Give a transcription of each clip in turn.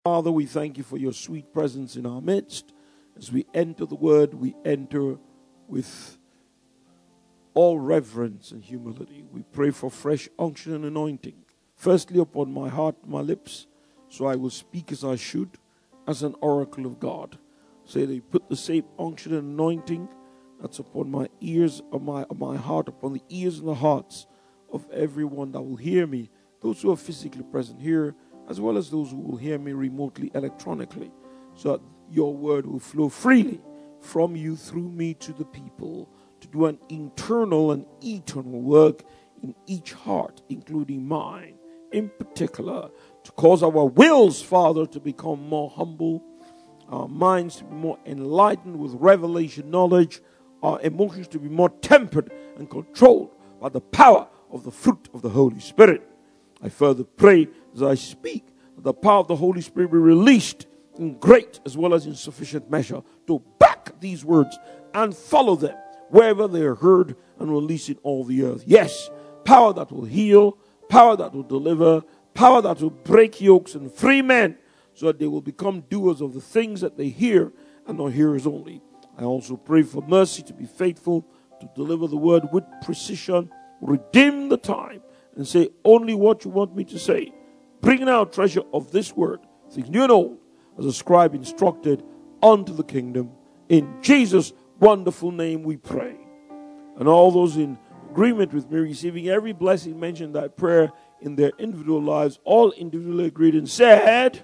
Father, we thank you for your sweet presence in our midst. As we enter the word, we enter with all reverence and humility. We pray for fresh unction and anointing. Firstly, upon my heart, my lips, so I will speak as I should, as an oracle of God. Say that you put the same unction and anointing that's upon my ears, on my heart, upon the ears and the hearts of everyone that will hear me, those who are physically present here, as well as those who will hear me remotely, electronically, so that your word will flow freely from you through me to the people, to do an internal and eternal work in each heart, including mine, in particular, to cause our wills, Father, to become more humble, our minds to be more enlightened with revelation knowledge, our emotions to be more tempered and controlled by the power of the fruit of the Holy Spirit. I further pray as I speak that the power of the Holy Spirit be released in great as well as in sufficient measure to back these words and follow them wherever they are heard and released in all the earth. Yes, power that will heal, power that will deliver, power that will break yokes and free men so that they will become doers of the things that they hear and not hearers only. I also pray for mercy to be faithful, to deliver the word with precision, redeem the time, and say only what you want me to say. Bring out treasure of this word, things new and old, as a scribe instructed, unto the kingdom. In Jesus' wonderful name we pray. And all those in agreement with me, receiving every blessing mentioned that prayer in their individual lives, all individually agreed and said,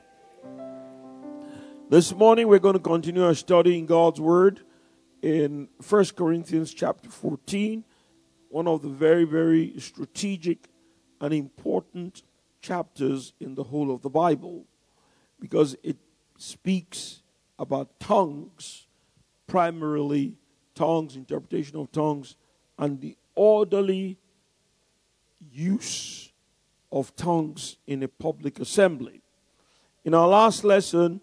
this morning we're going to continue our study in God's word in 1 Corinthians chapter 14, one of the very, very strategic and important chapters in the whole of the Bible, because it speaks about tongues, primarily tongues, interpretation of tongues, and the orderly use of tongues in a public assembly. In our last lesson,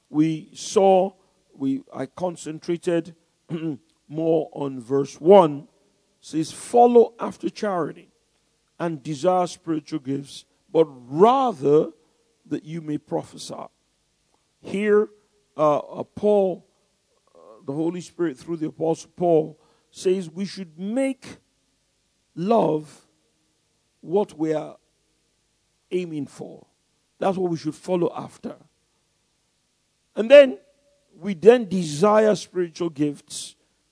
I concentrated more on verse 1. It says, follow after charity and desire spiritual gifts, but rather that you may prophesy. Here, Paul, the Holy Spirit through the Apostle Paul, says we should make love what we are aiming for. That's what we should follow after. And then we desire spiritual gifts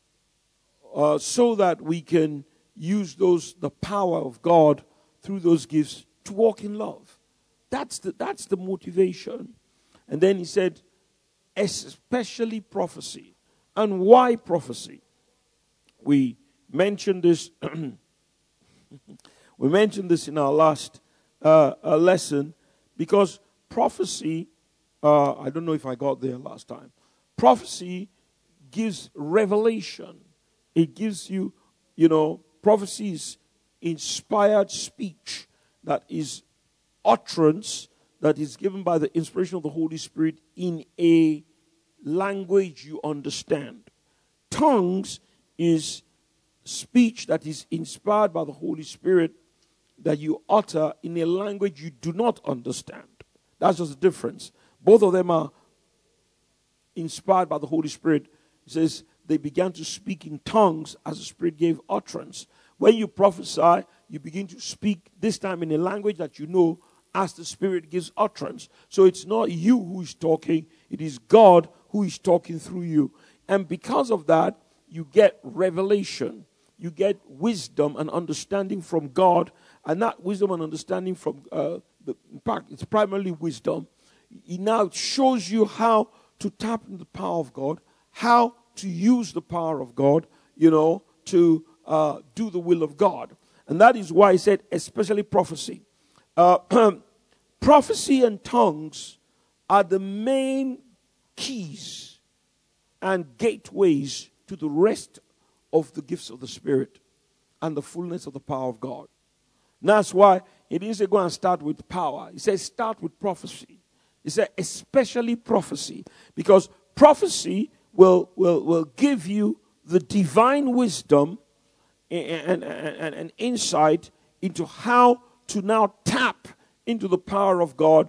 so that we can use the power of God through those gifts to walk in love. That's the motivation. And then he said, especially prophecy. And why prophecy? We mentioned this. We mentioned this in our last lesson, because prophecy, I don't know if I got there last time. Prophecy gives revelation. It gives you, prophecy is inspired speech, that is utterance that is given by the inspiration of the Holy Spirit in a language you understand. Tongues is speech that is inspired by the Holy Spirit that you utter in a language you do not understand. That's just the difference. Both of them are inspired by the Holy Spirit. It says they began to speak in tongues as the Spirit gave utterance. When you prophesy, you begin to speak, this time in a language that you know, as the Spirit gives utterance. So it's not you who is talking, it is God who is talking through you. And because of that, you get revelation. You get wisdom and understanding from God. And that wisdom and understanding from, in fact, it's primarily wisdom. It now shows you how to tap into the power of God, how to use the power of God, to do the will of God. And that is why I said, especially prophecy. Prophecy and tongues are the main keys and gateways to the rest of the gifts of the Spirit and the fullness of the power of God. And that's why he didn't say go and start with power. He said start with prophecy. He said especially prophecy, because prophecy will give you the divine wisdom and insight into how to now tap into the power of God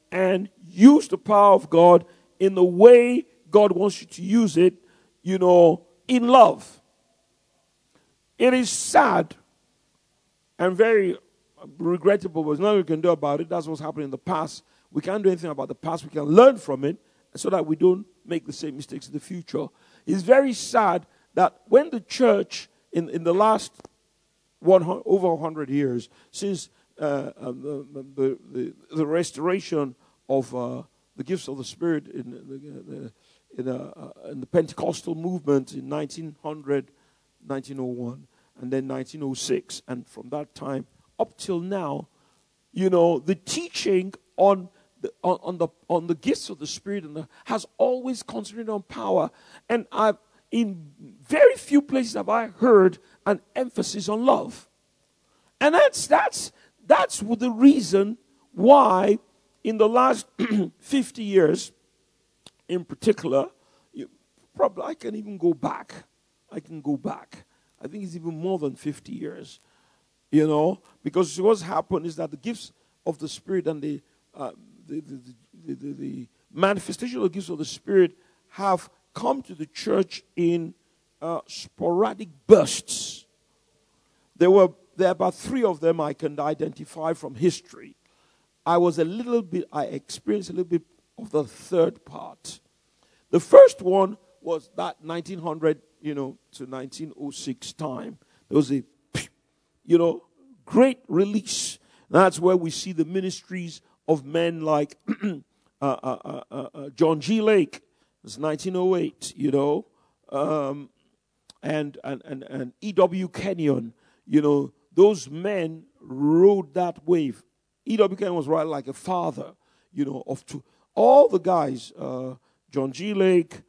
and use the power of God in the way God wants you to use it, in love. It is sad and very regrettable, but there's nothing we can do about it. That's what's happened in the past. We can't do anything about the past. We can learn from it so that we don't make the same mistakes in the future. It's very sad that when the church, in the last over 100 years, since the restoration of the gifts of the Spirit in the Pentecostal movement in 1900, 1901, and then 1906, and from that time up till now, the teaching on the gifts of the Spirit has always concentrated on power, and in very few places have I heard an emphasis on love, and that's the reason why in the last 50 years, in particular, probably I can even go back. I think it's even more than 50 years, because what's happened is that the gifts of the Spirit and the manifestation of the gifts of the Spirit have come to the church in sporadic bursts. There are about 3 of them I can identify from history. I experienced a little bit of the third part. The first one was that 1900, to 1906 time. There was a, great release. That's where we see the ministries of men like John G. Lake. It's 1908, and E.W. Kenyon. Those men rode that wave. E.W. Kenyon was right like a father, all the guys, John G. Lake,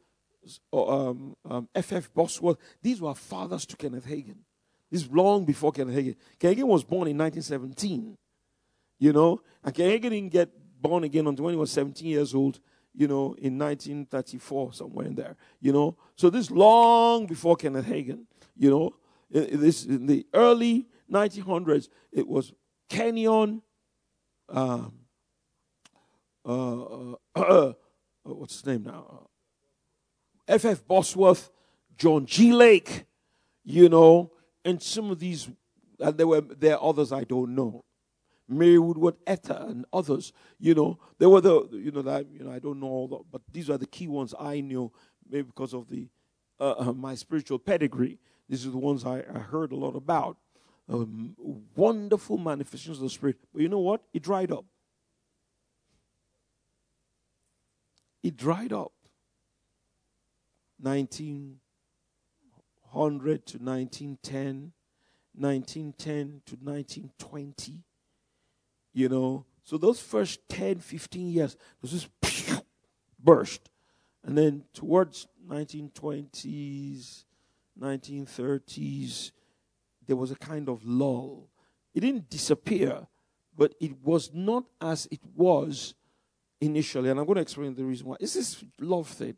F.F. Bosworth, these were fathers to Kenneth Hagin. This is long before Kenneth Hagin. Kenneth Hagin was born in 1917, and Kenneth Hagin didn't get born again until when he was 17 years old, in 1934, somewhere in there, So this is long before Kenneth Hagin, in the early 1900s, it was Kenyon, what's his name now? F.F. Bosworth, John G. Lake, and some of these, and there are others I don't know. Mary Woodward Etta and others, there were I don't know all that, but these are the key ones I knew, maybe because of the my spiritual pedigree. These are the ones I heard a lot about. Wonderful manifestations of the Spirit. But you know what? It dried up. It dried up. 1900 to 1910, 1910 to 1920, So those first 10, 15 years, there was this burst. And then towards 1920s, 1930s, there was a kind of lull. It didn't disappear, but it was not as it was initially. And I'm going to explain the reason why. It's this love thing.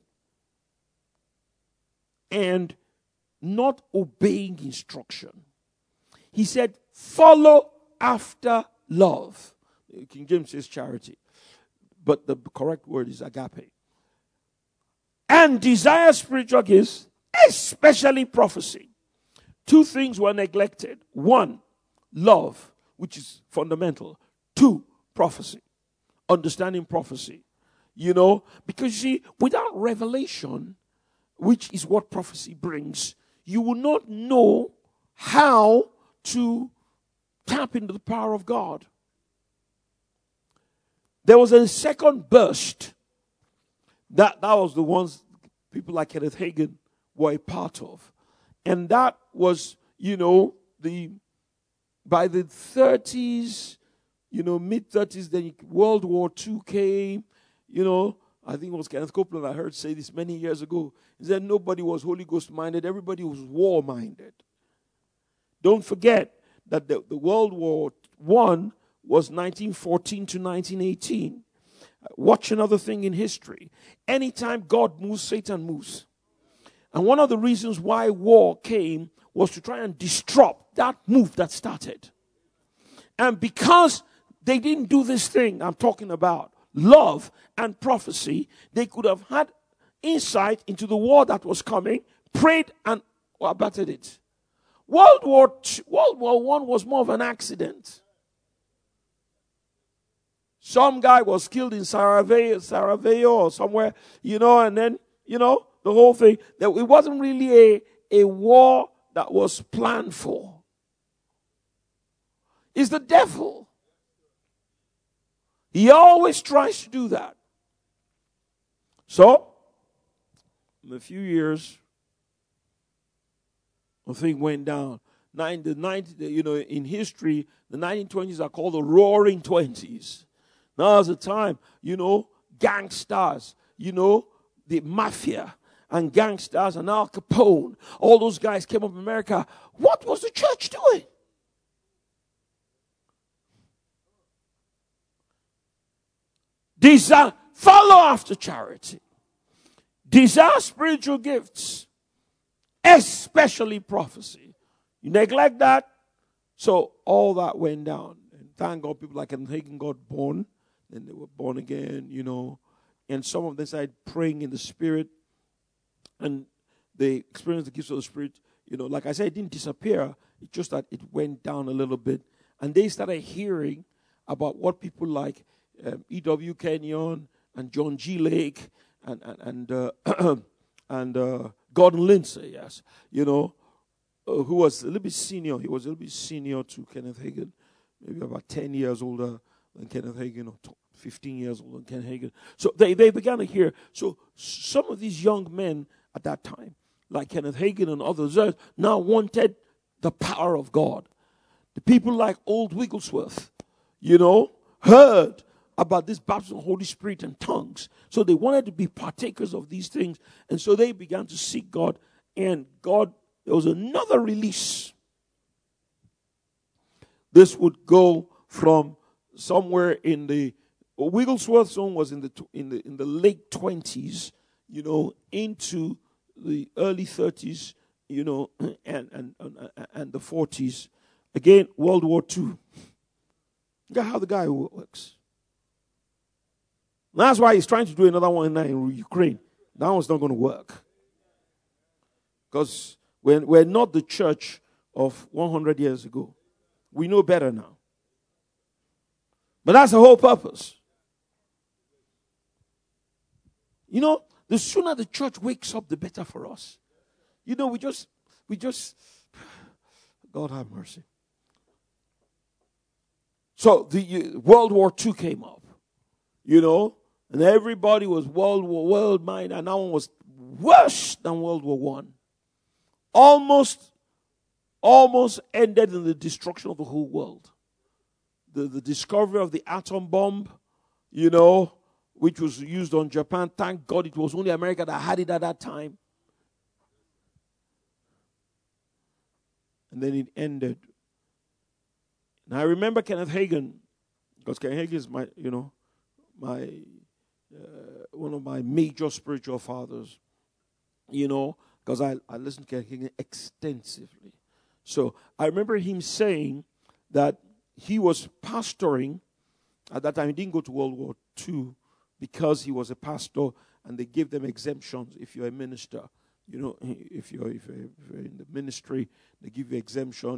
And not obeying instruction. He said, follow after love. King James says charity. But the correct word is agape. And desire spiritual gifts, especially prophecy. 2 things were neglected. 1, love, which is fundamental. 2, prophecy. Understanding prophecy. Because you see, without revelation, which is what prophecy brings, you will not know how to tap into the power of God. There was a second burst. That was the ones people like Kenneth Hagin were a part of. And that was, by the 30s, mid-30s, then World War II came, I think it was Kenneth Copeland I heard say this many years ago. He said nobody was Holy Ghost minded, everybody was war minded. Don't forget that the World War I was 1914 to 1918. Watch another thing in history. Anytime God moves, Satan moves. And one of the reasons why war came was to try and disrupt that move that started. And because they didn't do this thing I'm talking about, love, and prophecy, they could have had insight into the war that was coming, prayed and abated it. World War I was more of an accident. Some guy was killed in Sarajevo or somewhere, and then, the whole thing. That it wasn't really a war that was planned for. It's the devil. He always tries to do that. So, in a few years, the thing went down. In history, the 1920s are called the Roaring 20s. Now is the time, gangsters, the mafia and gangsters and Al Capone, all those guys came up in America. What was the church doing? Follow after charity. Desire spiritual gifts, especially prophecy. You neglect that, so all that went down. And thank God people like Kenneth Hagin got born. Then they were born again, And some of them started praying in the Spirit. And they experienced the gifts of the Spirit. Like I said, it didn't disappear. It's just that it went down a little bit. And they started hearing about what people like E.W. Kenyon and John G. Lake and Gordon Lindsay, yes, who was a little bit senior. He was a little bit senior to Kenneth Hagin, maybe about 10 years older than Kenneth Hagin, or 15 years older than Kenneth Hagin. So they began to hear. So some of these young men at that time, like Kenneth Hagin and others, now wanted the power of God. The people like Old Wigglesworth, heard about this baptism of the Holy Spirit and tongues. So they wanted to be partakers of these things. And so they began to seek God. And there was another release. This would go from somewhere in the Wigglesworth zone was in the late 20s, into the early 30s, and the 40s. Again, World War II. Look at how the guy works. That's why he's trying to do another one in Ukraine. That one's not going to work. Because we're not the church of 100 years ago. We know better now. But that's the whole purpose. The sooner the church wakes up, the better for us. We just, God have mercy. So the World War II came up, and everybody was world-minded, and that one was worse than World War I. Almost ended in the destruction of the whole world. The discovery of the atom bomb, which was used on Japan. Thank God it was only America that had it at that time. And then it ended. And I remember Kenneth Hagin, because Kenneth Hagin is my one of my major spiritual fathers, because I listened to Kenneth Hagin extensively. So I remember him saying that he was pastoring at that time. He didn't go to World War II because he was a pastor, and they gave them exemptions if you're a minister. If you're in the ministry, they give you exemption.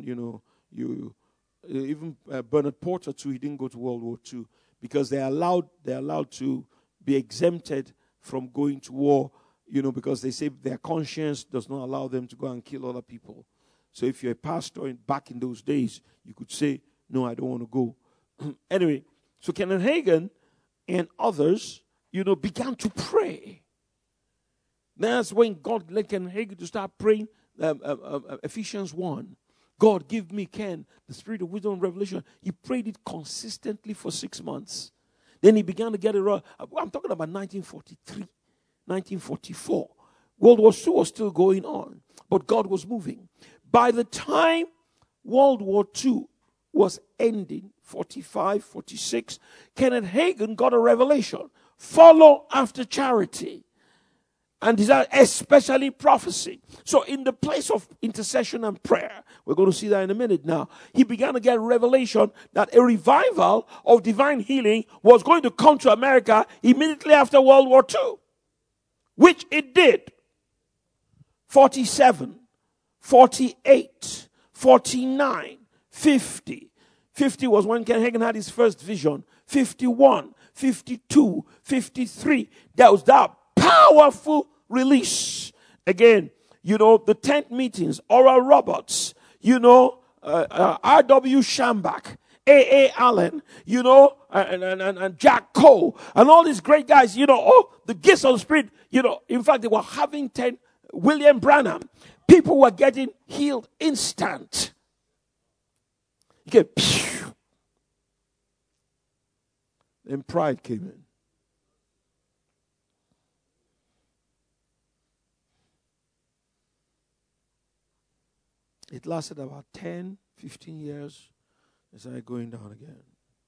Even Bernard Porter too. He didn't go to World War II because they're allowed to be exempted from going to war. Because they say their conscience does not allow them to go and kill other people. So if you're a pastor back in those days, you could say, no, I don't want to go. Anyway, so Kenneth Hagin and others, began to pray. That's when God led Kenneth Hagin to start praying Ephesians 1. God, give me, Ken, the spirit of wisdom and revelation. He prayed it consistently for 6 months. Then he began to get it wrong. I'm talking about 1943, 1944. World War II was still going on, but God was moving. By the time World War II was ending, 45, 46, Kenneth Hagin got a revelation. Follow after charity. and desire, especially prophecy. So in the place of intercession and prayer, we're going to see that in a minute now, he began to get revelation that a revival of divine healing was going to come to America immediately after World War II, which it did. 47, 48, 49, 50. 50 was when Ken Hagin had his first vision. 51, 52, 53. There was that powerful release. Again, the tent meetings, Oral Roberts, R.W. Shambach, A.A. Allen, and Jack Cole, and all these great guys, the gifts of the Spirit, in fact, they were having William Branham. People were getting healed instant. You get, then pride came in. It lasted about 10, 15 years. It started going down again.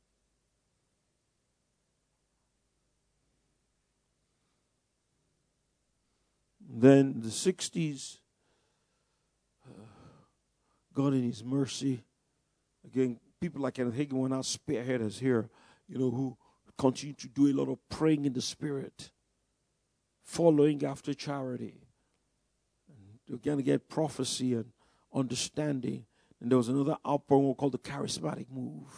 Then the 60s, God in His mercy, again, people like Kenneth Hagin were now spearheaders here, who continue to do a lot of praying in the Spirit, following after charity. And they're going to get prophecy and understanding. And there was another outpouring called the charismatic move.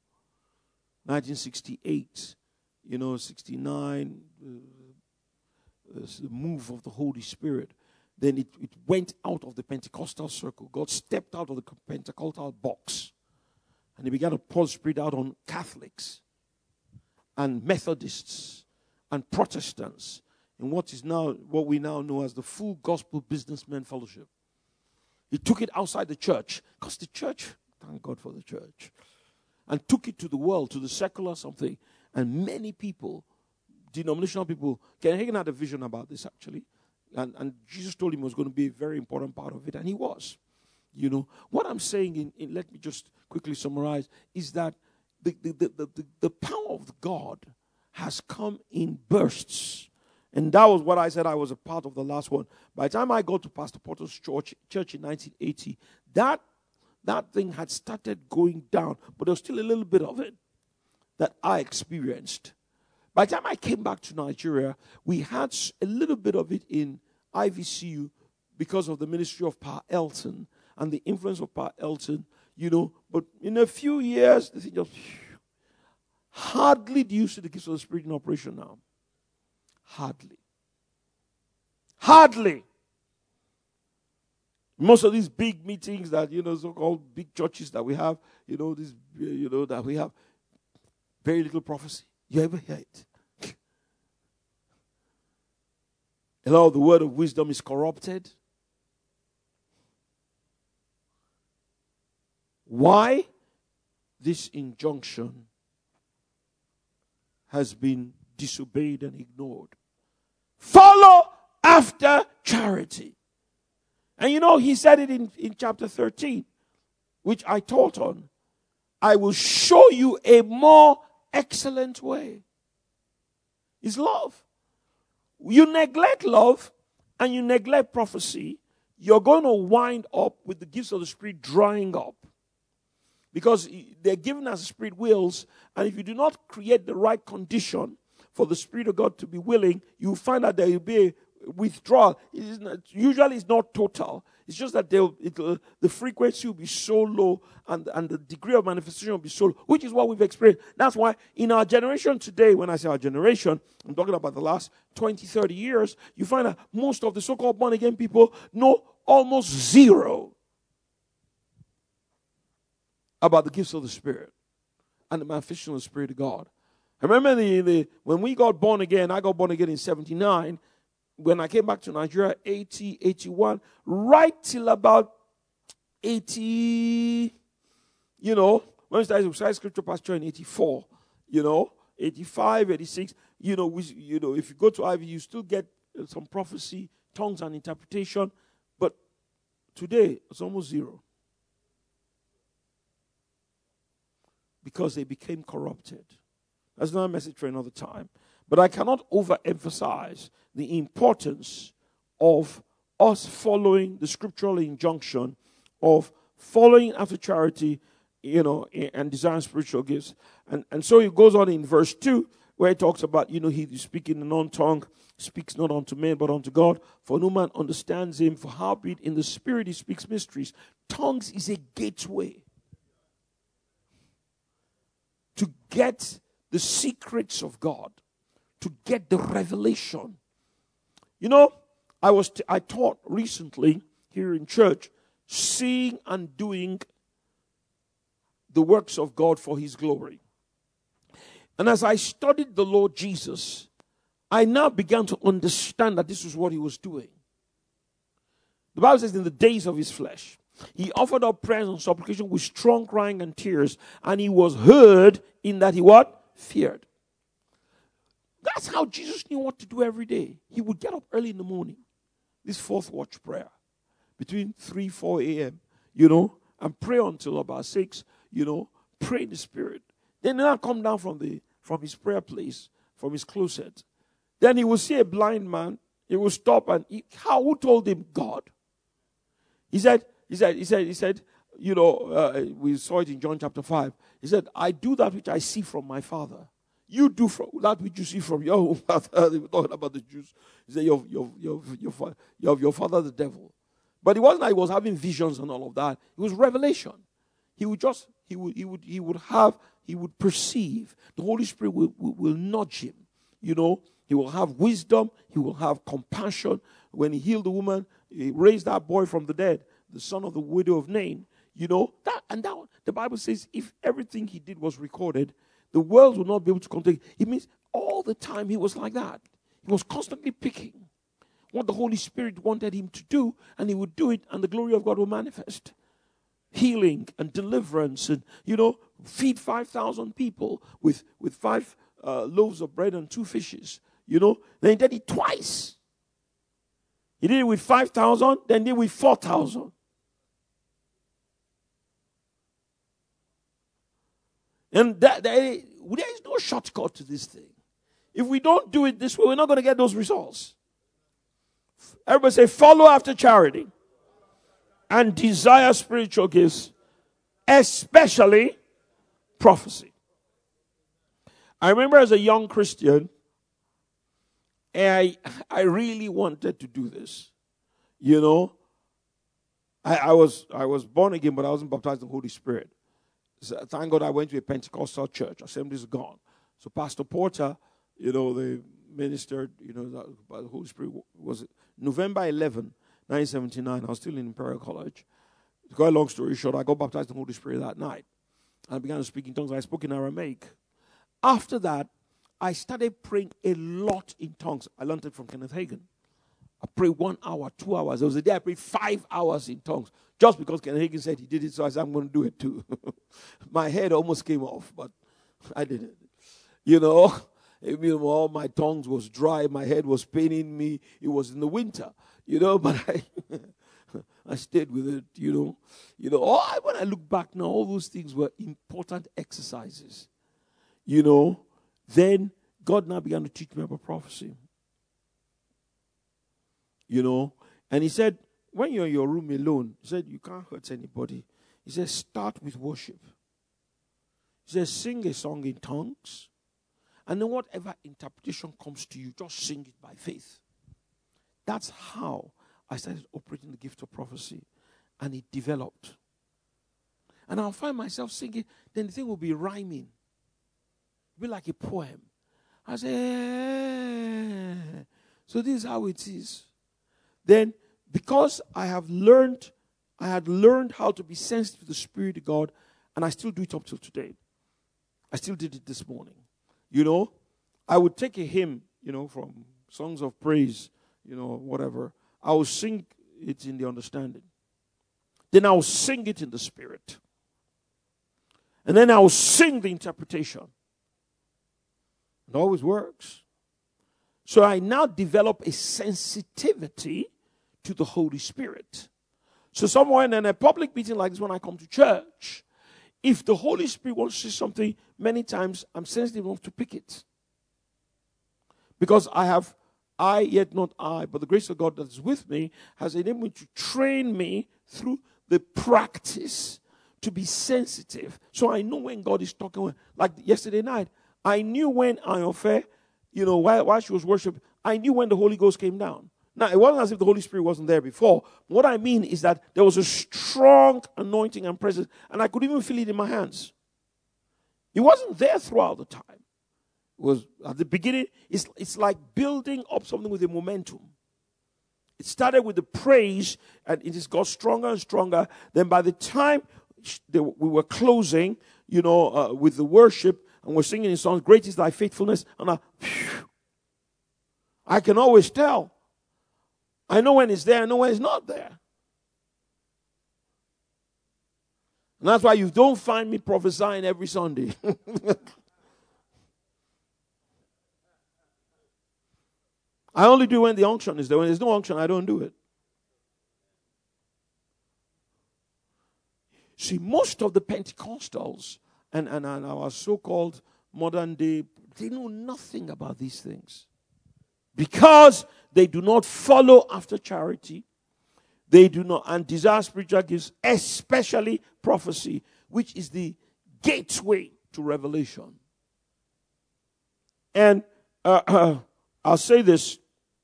1968, 69, the move of the Holy Spirit. Then it went out of the Pentecostal circle. God stepped out of the Pentecostal box. And He began to pour the Spirit out on Catholics and Methodists and Protestants in what we now know as the Full Gospel Businessmen Fellowship. He took it outside the church, because the church, thank God for the church, and took it to the world, to the secular something. And many people, denominational people, Ken Hagin had a vision about this actually. And Jesus told him it was going to be a very important part of it, and He was. What I'm saying, let me just quickly summarize, is that the power of God has come in bursts. And that was what I said I was a part of the last one. By the time I got to Pastor Porter's church in 1980, that thing had started going down, but there was still a little bit of it that I experienced. By the time I came back to Nigeria, we had a little bit of it in IVCU because of the ministry of Pa Elton and the influence of Pa Elton, But in a few years, the thing just hardly do you see the gifts of the Spirit in operation now. Hardly. Most of these big meetings that, so-called big churches that we have, that we have, very little prophecy. You ever hear it? A lot of the word of wisdom is corrupted. Why? This injunction has been disobeyed and ignored. Follow after charity. And He said it in chapter 13, which I taught on. I will show you a more excellent way. It's love. You neglect love and you neglect prophecy, you're going to wind up with the gifts of the Spirit drying up. Because they're given as the Spirit wills, and if you do not create the right condition for the Spirit of God to be willing, you'll find that there will be a withdrawal. Usually it's not total. It's just that the frequency will be so low and the degree of manifestation will be so low, which is what we've experienced. That's why in our generation today, when I say our generation, I'm talking about the last 20, 30 years, you find that most of the so-called born-again people know almost zero about the gifts of the Spirit and the manifestation of the Spirit of God. I remember when we got born again, I got born again in 79. When I came back to Nigeria, 80, 81, right till about 80, when we started Scripture Pasture in 84, 85, 86, if you go to Ivy, you still get some prophecy, tongues and interpretation, but today it's almost zero. Because they became corrupted. That's not a message for another time. But I cannot overemphasize the importance of us following the scriptural injunction of following after charity, and desiring spiritual gifts. And so it goes on in verse 2, where it talks about, he is speaking in an unknown tongue, speaks not unto men, but unto God. For no man understands him, for howbeit in the spirit he speaks mysteries. Tongues is a gateway to get the secrets of God, to get the revelation. I taught recently here in church, seeing and doing the works of God for his glory. And as I studied the Lord Jesus, I now began to understand that this was what he was doing. The Bible says in the days of his flesh, he offered up prayers and supplication with strong crying and tears, and he was heard in that he what? Feared. That's how Jesus knew what to do every day. He would get up early in the morning, this fourth watch prayer, between 3, 4 a.m., and pray until about 6, pray in the spirit. Then he'll come down from his prayer place, from his closet. Then he will see a blind man. He will stop and who told him? God. He said, we saw it in John chapter 5. He said, I do that which I see from my Father. You do that which you see from your own father. They were talking about the Jews. He said, your father the devil. But it wasn't like he was having visions and all of that. It was revelation. He would perceive. The Holy Spirit will nudge him. He will have wisdom. He will have compassion. When he healed the woman, he raised that boy from the dead, the son of the widow of Nain. That the Bible says if everything he did was recorded, the world would not be able to contain. It means all the time he was like that. He was constantly picking what the Holy Spirit wanted him to do, and he would do it, and the glory of God will manifest. Healing and deliverance, and feed 5,000 people with 5 loaves of bread and 2 fishes. Then he did it twice. He did it with 5,000, then did it with 4,000. And there is no shortcut to this thing. If we don't do it this way, we're not going to get those results. Everybody say, follow after charity and desire spiritual gifts, especially prophecy. I remember as a young Christian, I really wanted to do this. I was born again, but I wasn't baptized in the Holy Spirit. So thank God I went to a Pentecostal church. Assemblies gone. So Pastor Porter, they ministered, by the Holy Spirit. Was November 11, 1979. I was still in Imperial College. To cut a long story short, I got baptized in the Holy Spirit that night. I began to speak in tongues. I spoke in Aramaic. After that, I started praying a lot in tongues. I learned it from Kenneth Hagin. I prayed 1 hour, 2 hours. There was a day I prayed 5 hours in tongues. Just because Kenneth Hagin said he did it, so I said, I'm going to do it too. My head almost came off, but I did it. All my tongues was dry. My head was paining me. It was in the winter, but I stayed with it, when I look back now, all those things were important exercises. Then God now began to teach me about prophecy. And he said, when you're in your room alone, he said, you can't hurt anybody. He said, start with worship. He said, sing a song in tongues. And then whatever interpretation comes to you, just sing it by faith. That's how I started operating the gift of prophecy. And it developed. And I'll find myself singing, then the thing will be rhyming. It'll be like a poem. I say, so this is how it is. Then, because I had learned how to be sensitive to the Spirit of God, and I still do it up till today. I still did it this morning. I would take a hymn, from songs of praise, whatever. I will sing it in the understanding. Then I will sing it in the Spirit. And then I will sing the interpretation. It always works. So I now develop a sensitivity to the Holy Spirit. So somewhere in a public meeting like this, when I come to church, if the Holy Spirit wants to say something, many times I'm sensitive enough to pick it. Because I have I, yet not I, but the grace of God that is with me has enabled me to train me through the practice to be sensitive. So I know when God is talking. Like yesterday night, I knew when Ayofe, while she was worshiping, I knew when the Holy Ghost came down. Now, it wasn't as if the Holy Spirit wasn't there before. What I mean is that there was a strong anointing and presence, and I could even feel it in my hands. It wasn't there throughout the time. It was at the beginning. It's like building up something with a momentum. It started with the praise, and it just got stronger and stronger. Then by the time we were closing, with the worship, and we're singing in songs, "Great is thy faithfulness," and I can always tell. I know when it's there, I know when it's not there. And that's why you don't find me prophesying every Sunday. I only do when the unction is there. When there's no unction, I don't do it. See, most of the Pentecostals and our so-called modern day, they know nothing about these things. Because they do not follow after charity. They do not, and desire spiritual gifts, especially prophecy, which is the gateway to revelation. And I'll say this.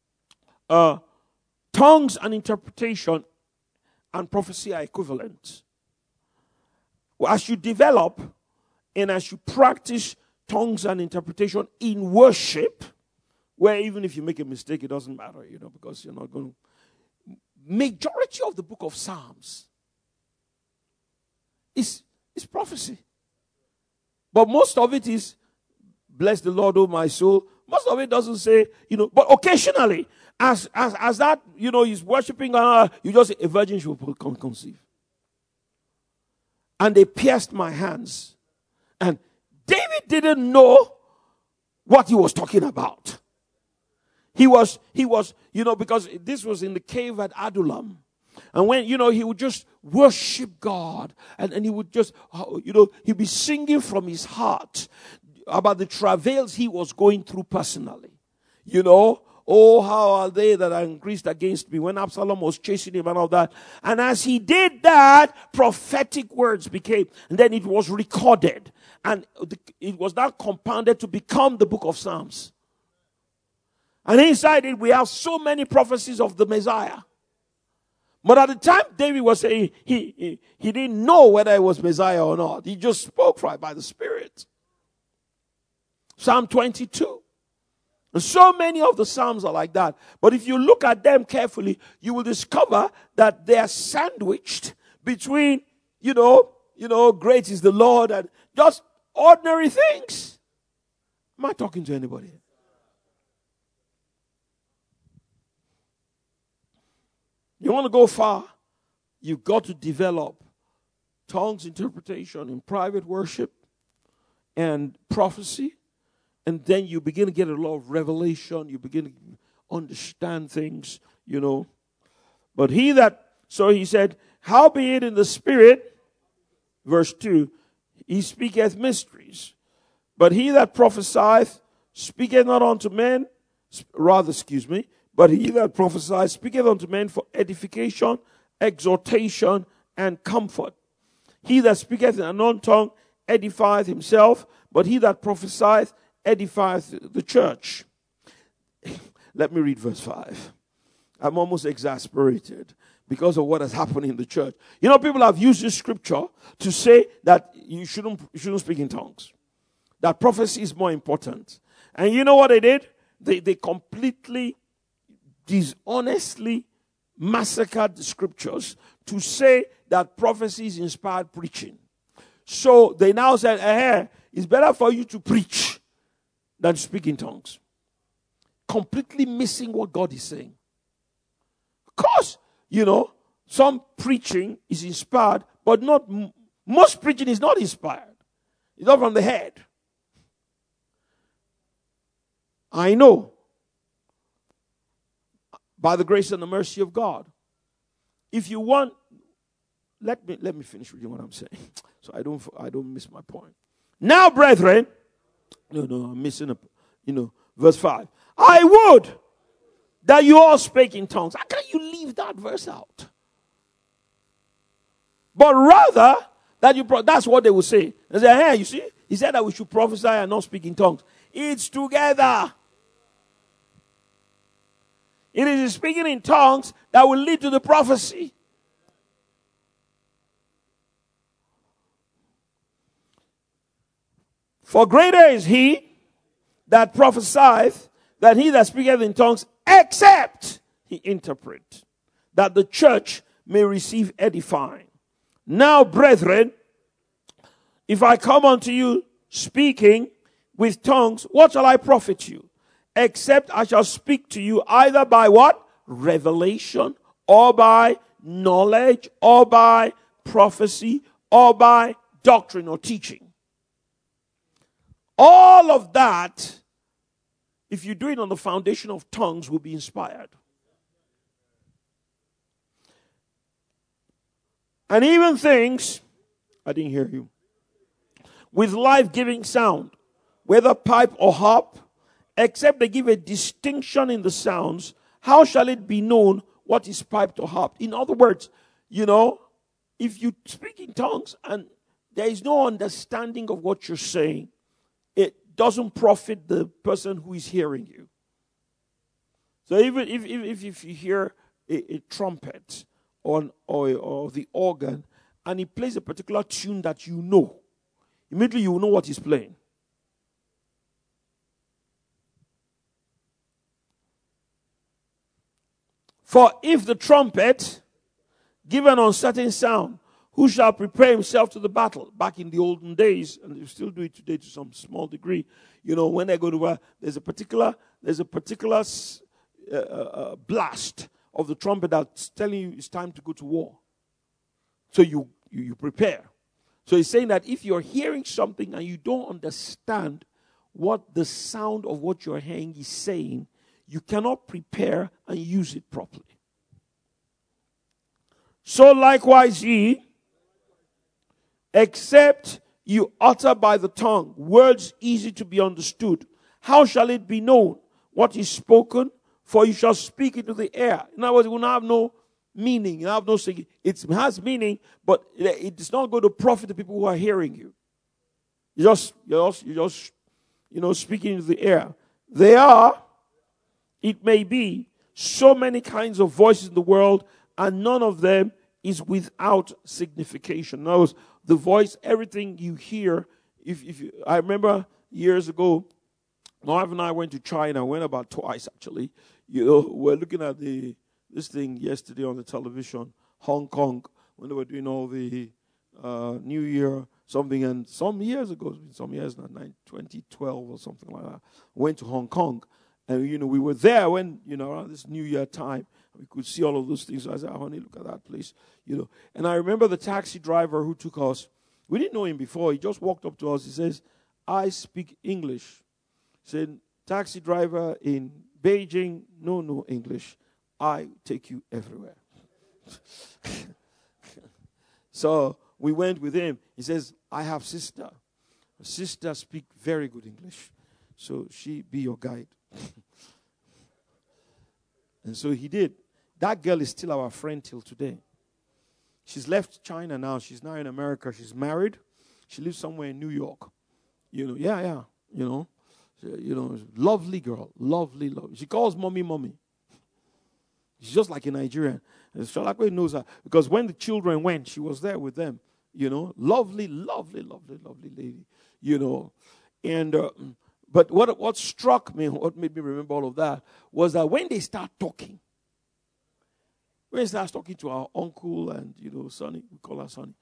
Tongues and interpretation and prophecy are equivalent. As you develop and as you practice tongues and interpretation in worship, where even if you make a mistake, it doesn't matter, because you're not going to. Majority of the book of Psalms is prophecy. But most of it is, "Bless the Lord, O my soul." Most of it doesn't say, but occasionally, as that, he's worshiping, you just say, "A virgin shall conceive." And they pierced my hands. And David didn't know what he was talking about. He was, because this was in the cave at Adullam. And when, he would just worship God. And he would just, he'd be singing from his heart about the travails he was going through personally. "Oh, how are they that are increased against me?" When Absalom was chasing him and all that. And as he did that, prophetic words became, and then it was recorded. And it was now compounded to become the book of Psalms. And inside it, we have so many prophecies of the Messiah. But at the time David was saying, he didn't know whether it was Messiah or not. He just spoke right by the Spirit. Psalm 22. And so many of the Psalms are like that. But if you look at them carefully, you will discover that they are sandwiched between, great is the Lord, and just ordinary things. Am I talking to anybody? You want to go far, you've got to develop tongues interpretation in private worship and prophecy. And then you begin to get a lot of revelation. You begin to understand things, But so he said, "Howbeit in the Spirit," verse 2, "he speaketh mysteries. But he that prophesieth speaketh not unto men, but he that prophesieth speaketh unto men for edification, exhortation, and comfort. He that speaketh in an unknown tongue edifieth himself, but he that prophesieth edifieth the church." Let me read verse 5. I'm almost exasperated because of what has happened in the church. People have used this scripture to say that you shouldn't speak in tongues. That prophecy is more important. And you know what they did? They completely, dishonestly massacred the scriptures to say that prophecy is inspired preaching. So they now said, it's better for you to preach than to speak in tongues. Completely missing what God is saying. Of course, some preaching is inspired, but not most preaching is not inspired. It's not from the head. I know, by the grace and the mercy of God, if you want, let me finish reading what I'm saying, so I don't miss my point. Now, brethren, I'm missing verse 5. I would that you all speak in tongues. How can you leave that verse out? But rather, that's what they will say. They say, hey, you see, he said that we should prophesy and not speak in tongues. It's together. It is speaking in tongues that will lead to the prophecy. For greater is he that prophesieth than he that speaketh in tongues, except he interpret, that the church may receive edifying. Now, brethren, if I come unto you speaking with tongues, what shall I profit you? Except I shall speak to you either by what? Revelation, or by knowledge, or by prophecy, or by doctrine or teaching. All of that, if you do it on the foundation of tongues, will be inspired. And even things, I didn't hear you, with life-giving sound, whether pipe or harp, except they give a distinction in the sounds, how shall it be known what is piped or harp? In other words, if you speak in tongues and there is no understanding of what you're saying, it doesn't profit the person who is hearing you. So even if you hear a trumpet or the organ and he plays a particular tune that you know, immediately you will know what he's playing. For if the trumpet give an uncertain sound, who shall prepare himself to the battle? Back in the olden days, and they still do it today to some small degree. When they go to war, there's a particular blast of the trumpet that's telling you it's time to go to war. So you prepare. So he's saying that if you're hearing something and you don't understand what the sound of what you're hearing is saying, you cannot prepare and use it properly. So likewise ye, except you utter by the tongue words easy to be understood, how shall it be known what is spoken? For you shall speak into the air. In other words, it will not have no meaning. It will have no singing. It has meaning, but it is not going to profit the people who are hearing you. You're just speaking into the air. There are, it may be, so many kinds of voices in the world, and none of them is without signification. In other words, the voice, everything you hear, I remember years ago, my wife and I went to China. Went about twice, actually. We're looking at this thing yesterday on the television, Hong Kong, when they were doing all the New Year something. And some years ago, some years now, 2012 or something like that, went to Hong Kong. And, we were there when, around this New Year time, we could see all of those things. So I said, honey, look at that place, And I remember the taxi driver who took us. We didn't know him before. He just walked up to us. He says, I speak English. He said, taxi driver in Beijing, no English. I take you everywhere. So we went with him. He says, I have sister. Sister speak very good English. So she be your guide. And so he did. That girl is still our friend till today. She's left China now. She's now in America. She's married. She lives somewhere in New York. Lovely girl. Lovely. She calls mommy. She's just like a Nigerian. And Sholakwe knows her. Because when the children went, she was there with them. Lovely lady. And but what struck me, what made me remember all of that, was that when they start talking, when they start talking to our uncle and, Sonny, we call her Sonny,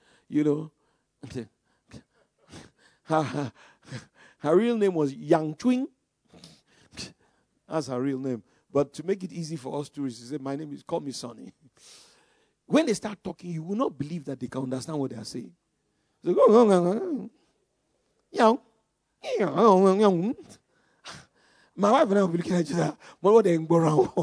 her real name was Yang Twing. That's her real name. But to make it easy for us tourists, she said, my name is, call me Sonny. When they start talking, you will not believe that they can understand what they are saying. They go, my wife and I will be looking at each other. What they go around?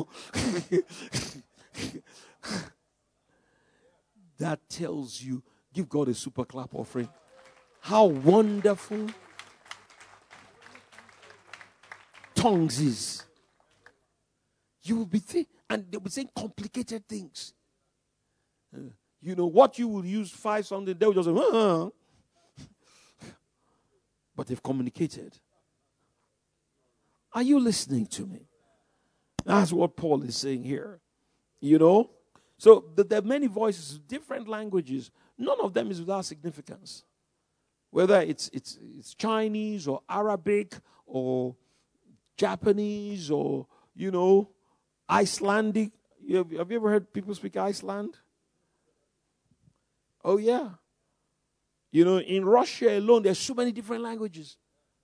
That tells you, give God a super clap offering. How wonderful tongues is. You will be and they'll be saying complicated things. What you will use 5 something, they will just say, but they've communicated. Are you listening to me? That's what Paul is saying here. So there are many voices, different languages. None of them is without significance. Whether it's Chinese or Arabic or Japanese or, Icelandic. Have you ever heard people speak Iceland? Oh, yeah. In Russia alone, there's so many different languages.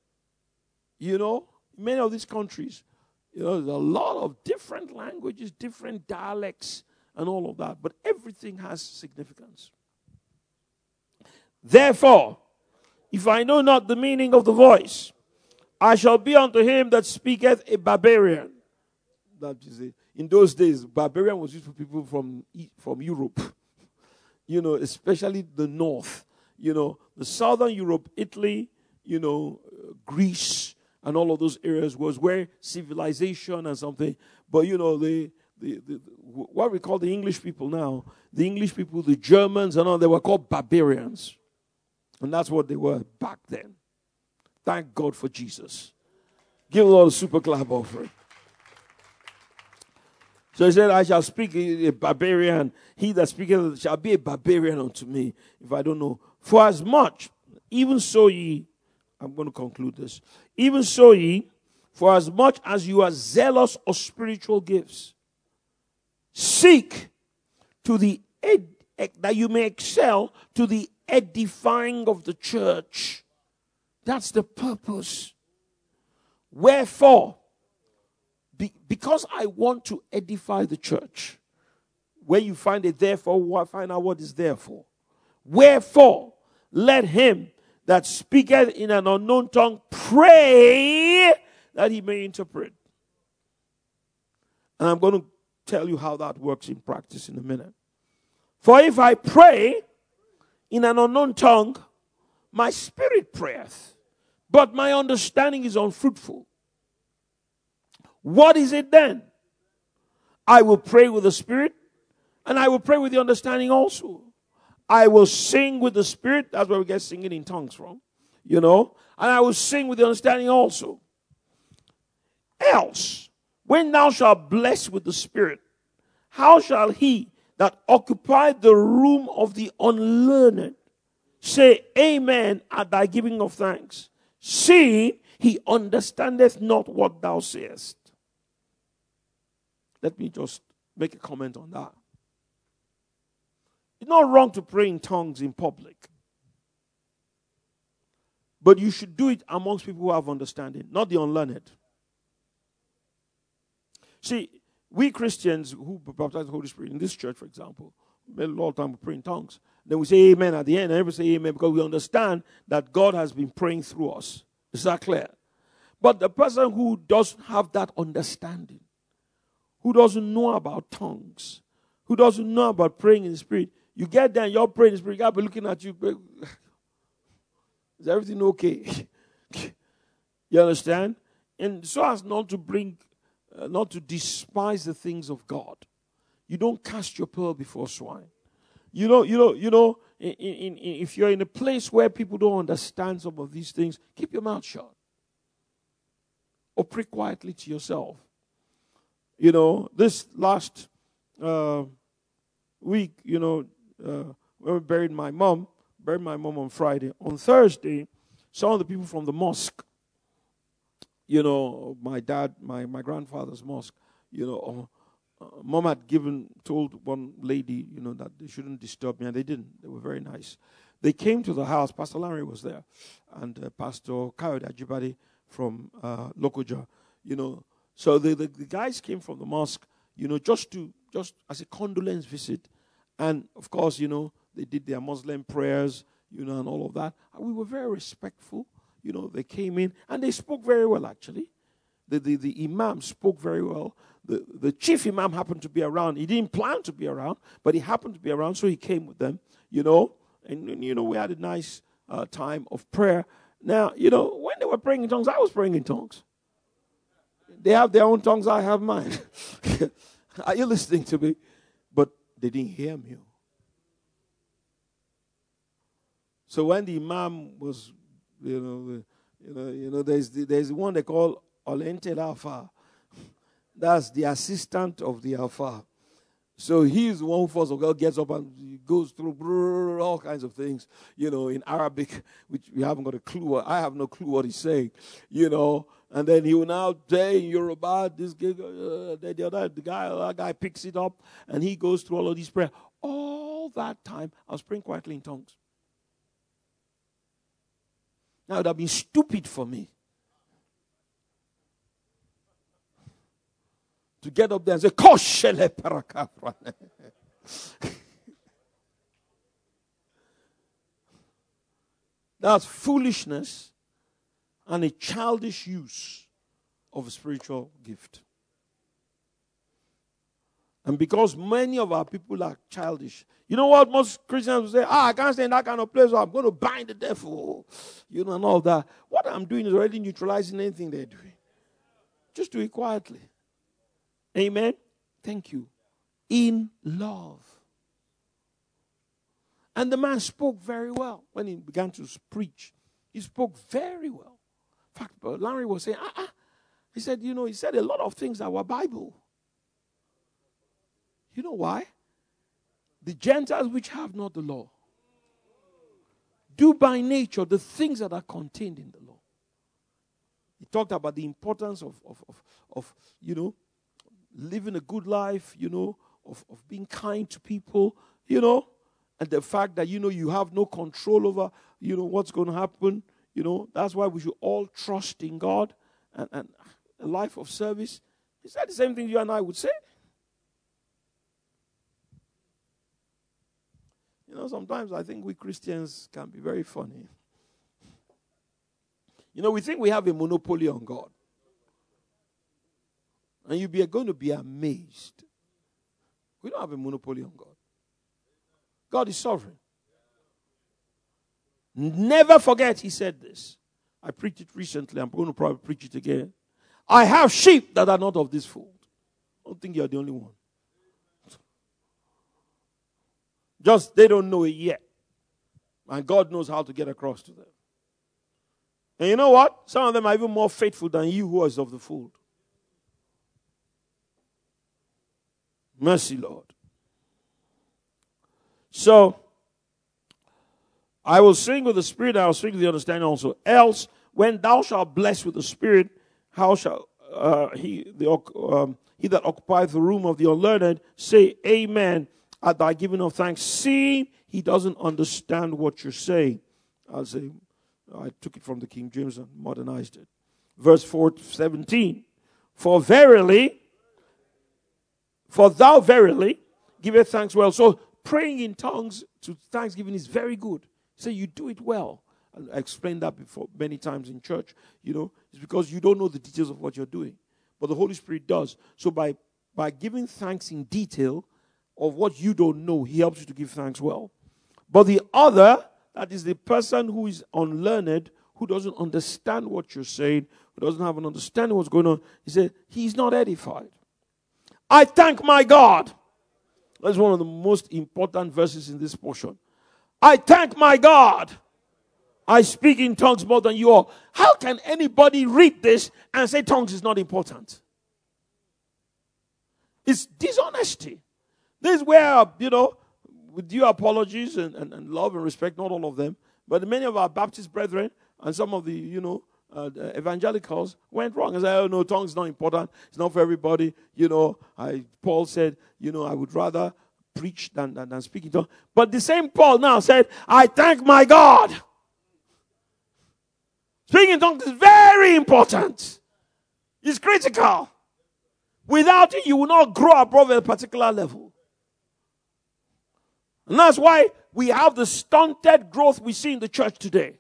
Many of these countries, there's a lot of different languages, different dialects, and all of that. But everything has significance. Therefore, if I know not the meaning of the voice, I shall be unto him that speaketh a barbarian. That is it. In those days, barbarian was used for people from Europe. Especially the north. The southern Europe, Italy, Greece, and all of those areas was where civilization and something. But what we call the English people now, the English people, the Germans and all, they were called barbarians. And that's what they were back then. Thank God for Jesus. Give the Lord a super clap offering. So he said, I shall speak a barbarian. He that speaketh shall be a barbarian unto me, if I don't know. For as much, even so ye, I'm going to conclude this. Even so ye, for as much as you are zealous of spiritual gifts, seek to that you may excel to the edifying of the church. That's the purpose. Wherefore, because I want to edify the church, where you find it therefore, find out what is there for. Wherefore, let him that speaketh in an unknown tongue pray that he may interpret. And I'm going to tell you how that works in practice in a minute. For if I pray in an unknown tongue, my spirit prayeth, but my understanding is unfruitful. What is it then? I will pray with the spirit, and I will pray with the understanding also. I will sing with the spirit. That's where we get singing in tongues from. And I will sing with the understanding also. Else, when thou shalt bless with the spirit, how shall he that occupied the room of the unlearned say amen at thy giving of thanks? See, he understandeth not what thou sayest. Let me just make a comment on that. It's not wrong to pray in tongues in public. But you should do it amongst people who have understanding, not the unlearned. See, we Christians who baptize the Holy Spirit in this church, for example, a lot of time we pray in tongues. Then we say amen at the end, and everybody say amen because we understand that God has been praying through us. Is that clear? But the person who doesn't have that understanding, who doesn't know about tongues, who doesn't know about praying in the Spirit, you get there and you're praying in the Spirit, God will be looking at you. Is everything okay? You understand? And so as not to despise the things of God. You don't cast your pearl before swine. If you're in a place where people don't understand some of these things, keep your mouth shut. Or pray quietly to yourself. This last week, when we buried my mom on Friday. On Thursday, some of the people from the mosque, my dad, my grandfather's mosque, Mom had told one lady, that they shouldn't disturb me, and they didn't. They were very nice. They came to the house. Pastor Larry was there, and Pastor Kayode Ajibade from Lokoja, So the guys came from the mosque, just as a condolence visit. And, of course, they did their Muslim prayers, and all of that. And we were very respectful. They came in, and they spoke very well, actually. The imam spoke very well. The chief imam happened to be around. He didn't plan to be around, but he happened to be around, so he came with them, And we had a nice time of prayer. Now, when they were praying in tongues, I was praying in tongues. They have their own tongues, I have mine. Are you listening to me? But they didn't hear me. So when the imam was, there's one they call Olente Alpha. That's the assistant of the Alpha. So he's the one who first of all gets up and goes through all kinds of things, in Arabic, which we haven't got a clue. I have no clue what he's saying, And then he will now say in Yoruba, the other guy picks it up and he goes through all of these prayers. All that time, I was praying quietly in tongues. Now, it would have been stupid for me to get up there and say, Koshele parakafra. That's foolishness and a childish use of a spiritual gift. And because many of our people are childish, you know what most Christians will say? I can't stay in that kind of place, so I'm going to bind the devil, and all that. What I'm doing is already neutralizing anything they're doing. Just do it quietly. Amen? Thank you. In love. And the man spoke very well when he began to preach. He spoke very well. In fact, Larry was saying, he said, he said a lot of things that were Bible. You know why? The Gentiles which have not the law do by nature the things that are contained in the law. He talked about the importance of living a good life, of being kind to people, and the fact that, you have no control over, what's going to happen. That's why we should all trust in God and a life of service. Is that the same thing you and I would say? Sometimes I think we Christians can be very funny. We think we have a monopoly on God. And you're going to be amazed. We don't have a monopoly on God. God is sovereign. Never forget he said this. I preached it recently. I'm going to probably preach it again. I have sheep that are not of this fold. I don't think you're the only one. Just they don't know it yet. And God knows how to get across to them. And you know what? Some of them are even more faithful than you who is of the fold. Mercy, Lord. So, I will sing with the Spirit, I will sing with the understanding also. Else, when thou shalt bless with the Spirit, how shall he that occupieth the room of the unlearned say, Amen, at thy giving of thanks? See, he doesn't understand what you're saying. I'll say, I took it from the King James and modernized it. Verse 4:17. For thou verily giveth thanks well. So praying in tongues to thanksgiving is very good. So you do it well. I explained that before many times in church. It's because you don't know the details of what you're doing. But the Holy Spirit does. So by giving thanks in detail of what you don't know, he helps you to give thanks well. But the other, that is the person who is unlearned, who doesn't understand what you're saying, who doesn't have an understanding of what's going on, he said, he's not edified. I thank my God. That's one of the most important verses in this portion. I thank my God. I speak in tongues more than you all. How can anybody read this and say tongues is not important? It's dishonesty. This is where, with due apologies and love and respect, not all of them, but many of our Baptist brethren and some of the, the evangelicals went wrong and said, oh, no, tongues is not important. It's not for everybody. Paul said, I would rather preach than speak in tongues. But the same Paul now said, I thank my God. Speaking in tongues is very important. It's critical. Without it, you will not grow above a particular level. And that's why we have the stunted growth we see in the church today.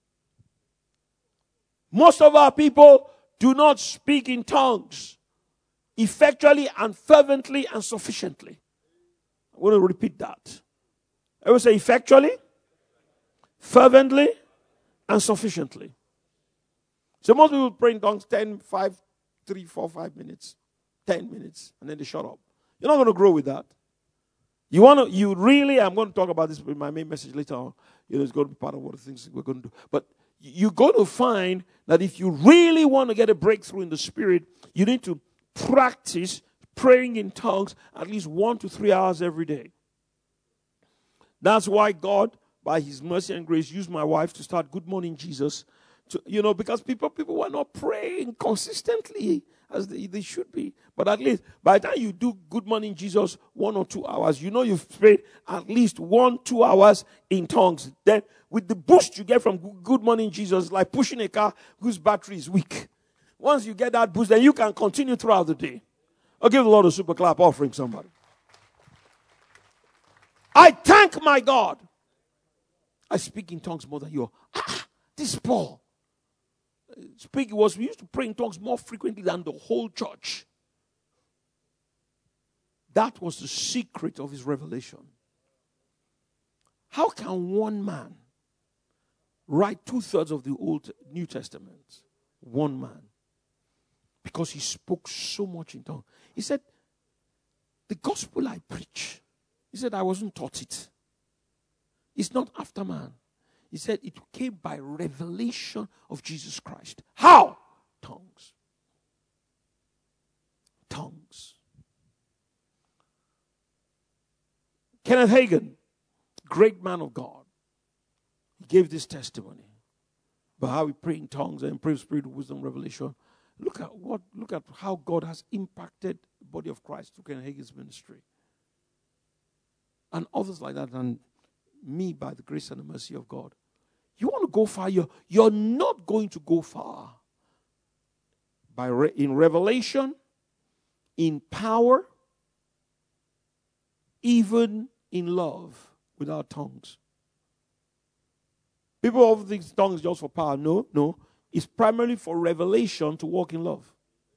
Most of our people do not speak in tongues effectually and fervently and sufficiently. I'm going to repeat that. I will say effectually, fervently, and sufficiently. So most people pray in tongues 10, 5, 3, 4, 5 minutes, 10 minutes, and then they shut up. You're not going to grow with that. I'm going to talk about this in my main message later on. It's going to be part of what the things we're going to do. But you're going to find that if you really want to get a breakthrough in the spirit, you need to practice praying in tongues at least 1 to 3 hours every day. That's why God, by His mercy and grace, used my wife to start Good Morning Jesus. Because people were not praying consistently as they should be. But at least by the time you do Good Morning Jesus 1 or 2 hours, you've prayed at least 1-2 hours in tongues. Then with the boost you get from Good Morning Jesus, like pushing a car whose battery is weak. Once you get that boost, then you can continue throughout the day. I'll give the Lord a super clap offering, somebody. I thank my God. I speak in tongues more than you. This Paul. We used to pray in tongues more frequently than the whole church. That was the secret of his revelation. How can one man write 2/3 of the New Testament? One man. Because he spoke so much in tongues. He said, the gospel I preach, he said, I wasn't taught it. It's not after man. He said it came by revelation of Jesus Christ. How? Tongues. Tongues. Kenneth Hagin, great man of God, he gave this testimony about how we pray in tongues and pray spirit of wisdom, revelation. Look at how God has impacted the body of Christ through Kenneth Hagin's ministry. And others like that, and me by the grace and the mercy of God. You want to go far, you're not going to go far. In revelation, in power, even in love, without tongues. People often think tongues just for power. No. It's primarily for revelation to walk in love.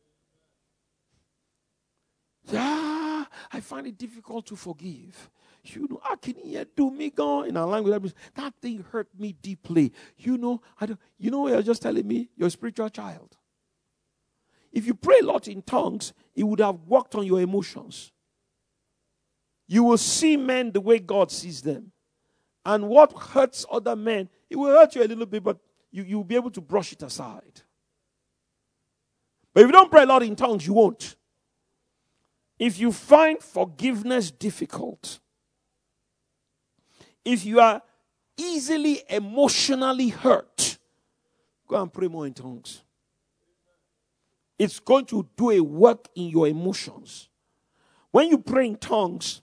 I find it difficult to forgive. How can you do me, God? In our language, that thing hurt me deeply. You're just telling me you're a spiritual child. If you pray a lot in tongues, it would have worked on your emotions. You will see men the way God sees them. And what hurts other men, it will hurt you a little bit, but you'll be able to brush it aside. But if you don't pray a lot in tongues, you won't. If you find forgiveness difficult, if you are easily emotionally hurt, go and pray more in tongues. It's going to do a work in your emotions. When you pray in tongues,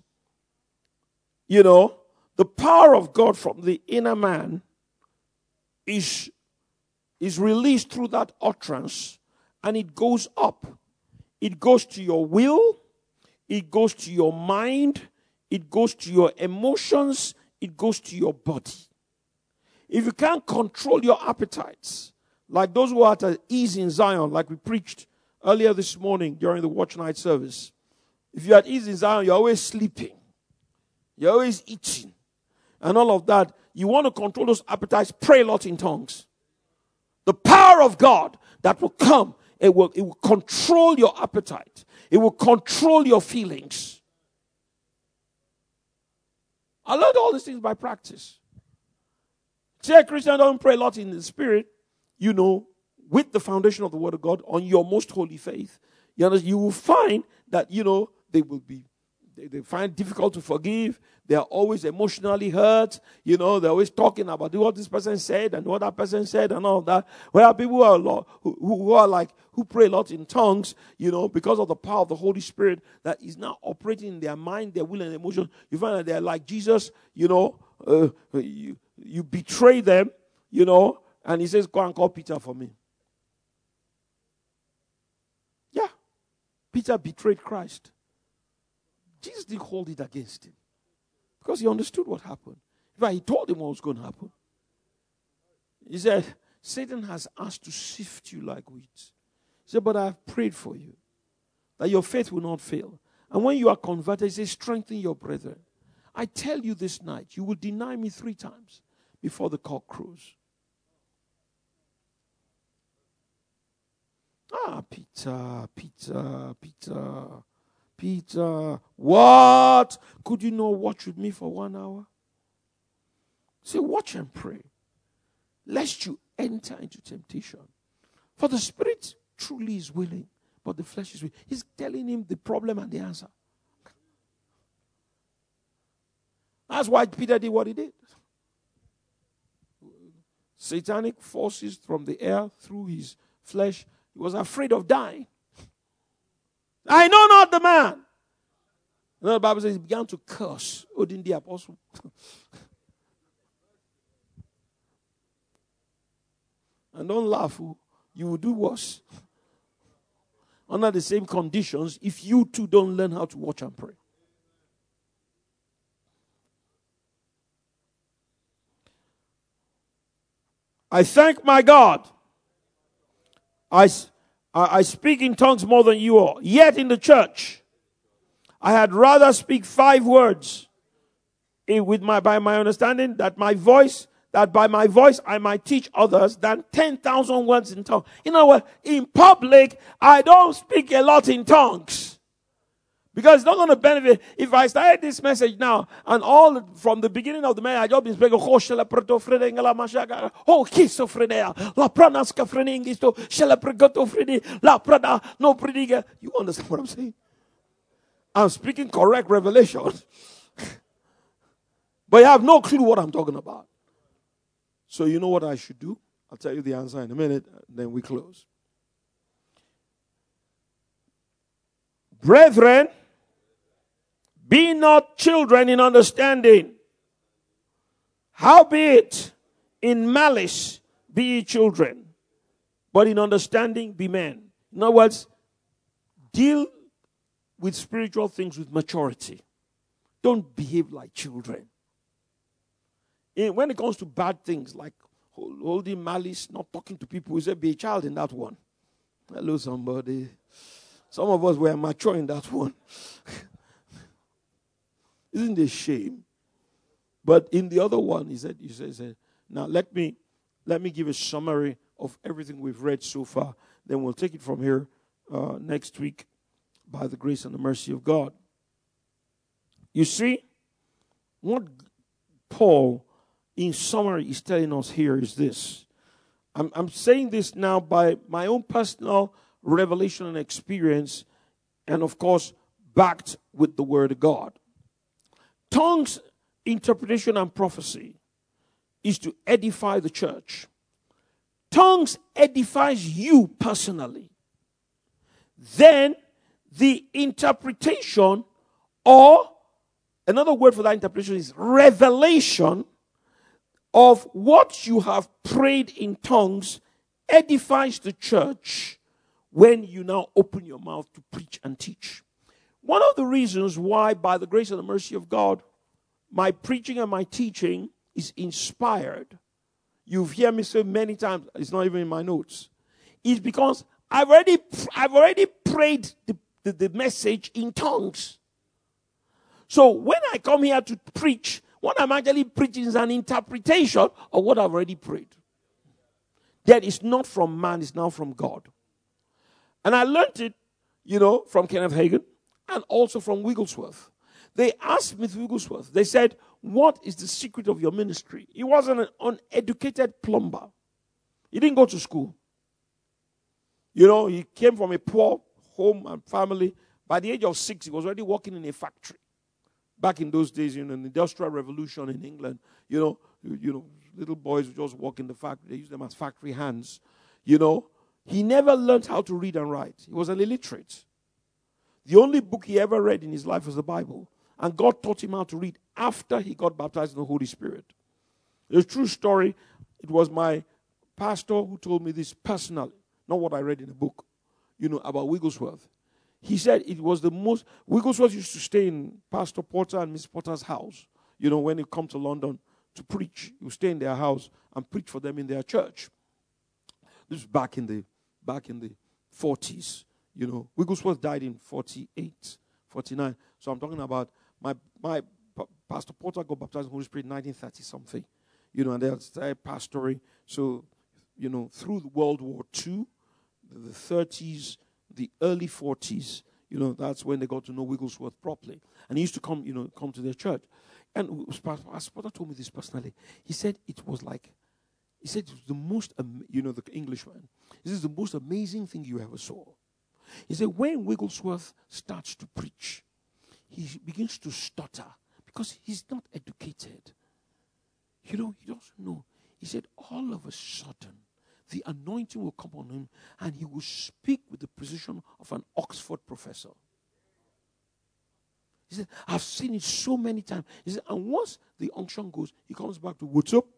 the power of God from the inner man is released through that utterance, and it goes up. It goes to your will, it goes to your mind, it goes to your emotions, it goes to your body. If you can't control your appetites, like those who are at ease in Zion, like we preached earlier this morning during the watch night service. If you're at ease in Zion, you're always sleeping. You're always eating. And all of that. You want to control those appetites, pray a lot in tongues. The power of God that will come, it will control your appetite. It will control your feelings. I learned all these things by practice. Say a Christian don't pray a lot in the spirit, with the foundation of the word of God on your most holy faith. You will find that, they find it difficult to forgive. They are always emotionally hurt. They're always talking about what this person said and what that person said and all of that. Where people who pray a lot in tongues, because of the power of the Holy Spirit that is now operating in their mind, their will and emotion. You find that they're like Jesus, you betray them, and he says, go and call Peter for me. Yeah. Peter betrayed Christ. Jesus didn't hold it against him because he understood what happened. In fact, he told him what was going to happen. He said, Satan has asked to sift you like wheat. He said, but I have prayed for you that your faith will not fail. And when you are converted, he says, strengthen your brethren. I tell you this night, you will deny me 3 times before the cock crows. Peter. What? Could you not watch with me for 1 hour? Say, watch and pray, lest you enter into temptation. For the spirit truly is willing, but the flesh is weak. He's telling him the problem and the answer. That's why Peter did what he did. Satanic forces from the air through his flesh. He was afraid of dying. I know not the man. And the Bible says he began to curse Odin the apostle. And don't laugh. You will do worse. Under the same conditions, if you too don't learn how to watch and pray. I thank my God. I speak in tongues more than you all. Yet in the church, I had rather speak 5 words by my understanding that by my voice I might teach others than 10,000 words in tongues. You know what? In public, I don't speak a lot in tongues. Because it's not going to benefit. If I started this message now, and all from the beginning of the message, I just been speaking, oh, schizophrenia, la pranaska freningisto, shelepregoto freni, la prada, no prediga. You understand what I'm saying? I'm speaking correct revelation. But you have no clue what I'm talking about. So you know what I should do? I'll tell you the answer in a minute, then we close. Brethren, be not children in understanding. Howbeit, in malice be ye children, but in understanding be men. In other words, deal with spiritual things with maturity. Don't behave like children. When it comes to bad things like holding malice, not talking to people, we say be a child in that one. Hello, somebody. Some of us were mature in that one. Isn't it a shame? But in the other one, he said, now let me give a summary of everything we've read so far. Then we'll take it from here next week by the grace and the mercy of God. You see, what Paul, in summary, is telling us here is this. I'm saying this now by my own personal revelation and experience, and of course, backed with the Word of God. Tongues, interpretation, and prophecy is to edify the church. Tongues edifies you personally. Then the interpretation, or another word for that interpretation is revelation of what you have prayed in tongues, edifies the church when you now open your mouth to preach and teach. One of the reasons why, by the grace and the mercy of God, my preaching and my teaching is inspired, you've heard me say many times, it's not even in my notes, is because I've already prayed the message in tongues. So when I come here to preach, what I'm actually preaching is an interpretation of what I've already prayed. That is not from man, it's now from God. And I learned it, from Kenneth Hagin and also from Wigglesworth. They asked Smith Wigglesworth, they said, what is the secret of your ministry? He was an uneducated plumber. He didn't go to school. He came from a poor home and family. By the age of 6, he was already working in a factory. Back in those days, in the Industrial Revolution in England, little boys would just work in the factory. They used them as factory hands. He never learned how to read and write. He was an illiterate. The only book he ever read in his life was the Bible. And God taught him how to read after he got baptized in the Holy Spirit. It's a true story. It was my pastor who told me this personally, not what I read in a book, about Wigglesworth. He said it was the most... Wigglesworth used to stay in Pastor Porter and Miss Porter's house, when he come to London to preach. He would stay in their house and preach for them in their church. This was back in the 40s. Wigglesworth died in 48, 49. So I'm talking about my Pastor Porter got baptized in the Holy Spirit in 1930 something. And they started pastoring. So, through the World War II, the 30s, the early 40s. That's when they got to know Wigglesworth properly. And he used to come to their church. And Pastor told me this personally. He said it was the most, the Englishman. This is the most amazing thing you ever saw. He said when Wigglesworth starts to preach, he begins to stutter because he's not educated. He doesn't know. He said all of a sudden, the anointing will come on him and he will speak with the precision of an Oxford professor. He said, I've seen it so many times. He said, and once the unction goes, he comes back to, what's up?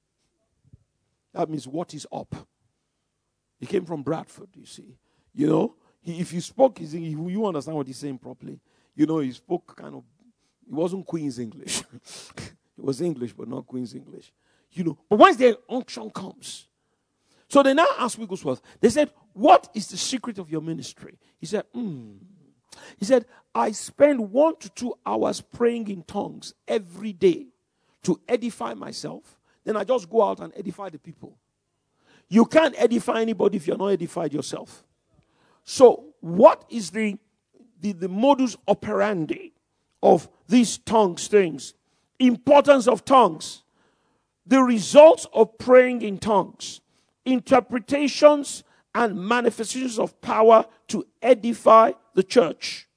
That means what is up. He came from Bradford, you see. If you spoke, you understand what he's saying properly. He spoke it wasn't Queen's English. It was English, but not Queen's English. But once the unction comes, so they now asked Wigglesworth, they said, what is the secret of your ministry? He said, He said, I spend 1 to 2 hours praying in tongues every day to edify myself. Then I just go out and edify the people. You can't edify anybody if you're not edified yourself. So what is the modus operandi of these tongues things? Importance of tongues. The results of praying in tongues. Interpretations and manifestations of power to edify the church.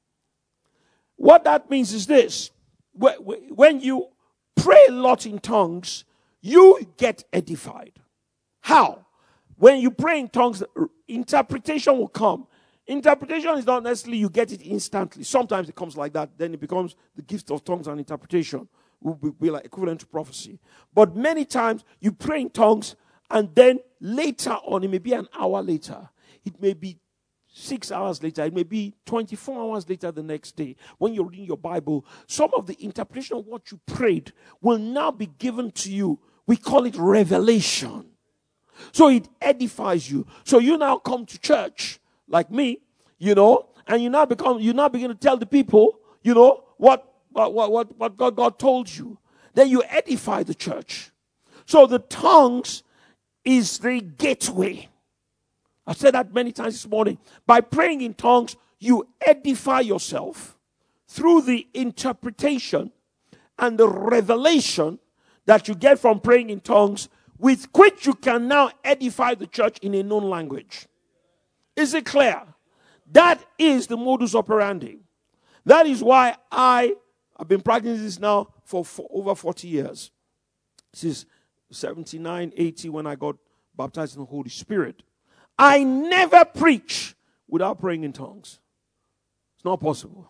What that means is this. When you pray a lot in tongues, you get edified. How? When you pray in tongues, interpretation will come. Interpretation is not necessarily you get it instantly. Sometimes it comes like that. Then it becomes the gift of tongues and interpretation. Will be like equivalent to prophecy. But many times you pray in tongues and then later on, it may be an hour later. It may be 6 hours later. It may be 24 hours later the next day. When you're reading your Bible, some of the interpretation of what you prayed will now be given to you. We call it revelation. So it edifies you. So you now come to church like me, and you now begin to tell the people, what God told you. Then you edify the church. So the tongues is the gateway. I've said that many times this morning. By praying in tongues, you edify yourself through the interpretation and the revelation that you get from praying in tongues, with which you can now edify the church in a known language. Is it clear? That is the modus operandi. That is why I've been practicing this now for over 40 years. Since 79, 80, when I got baptized in the Holy Spirit. I never preach without praying in tongues. It's not possible.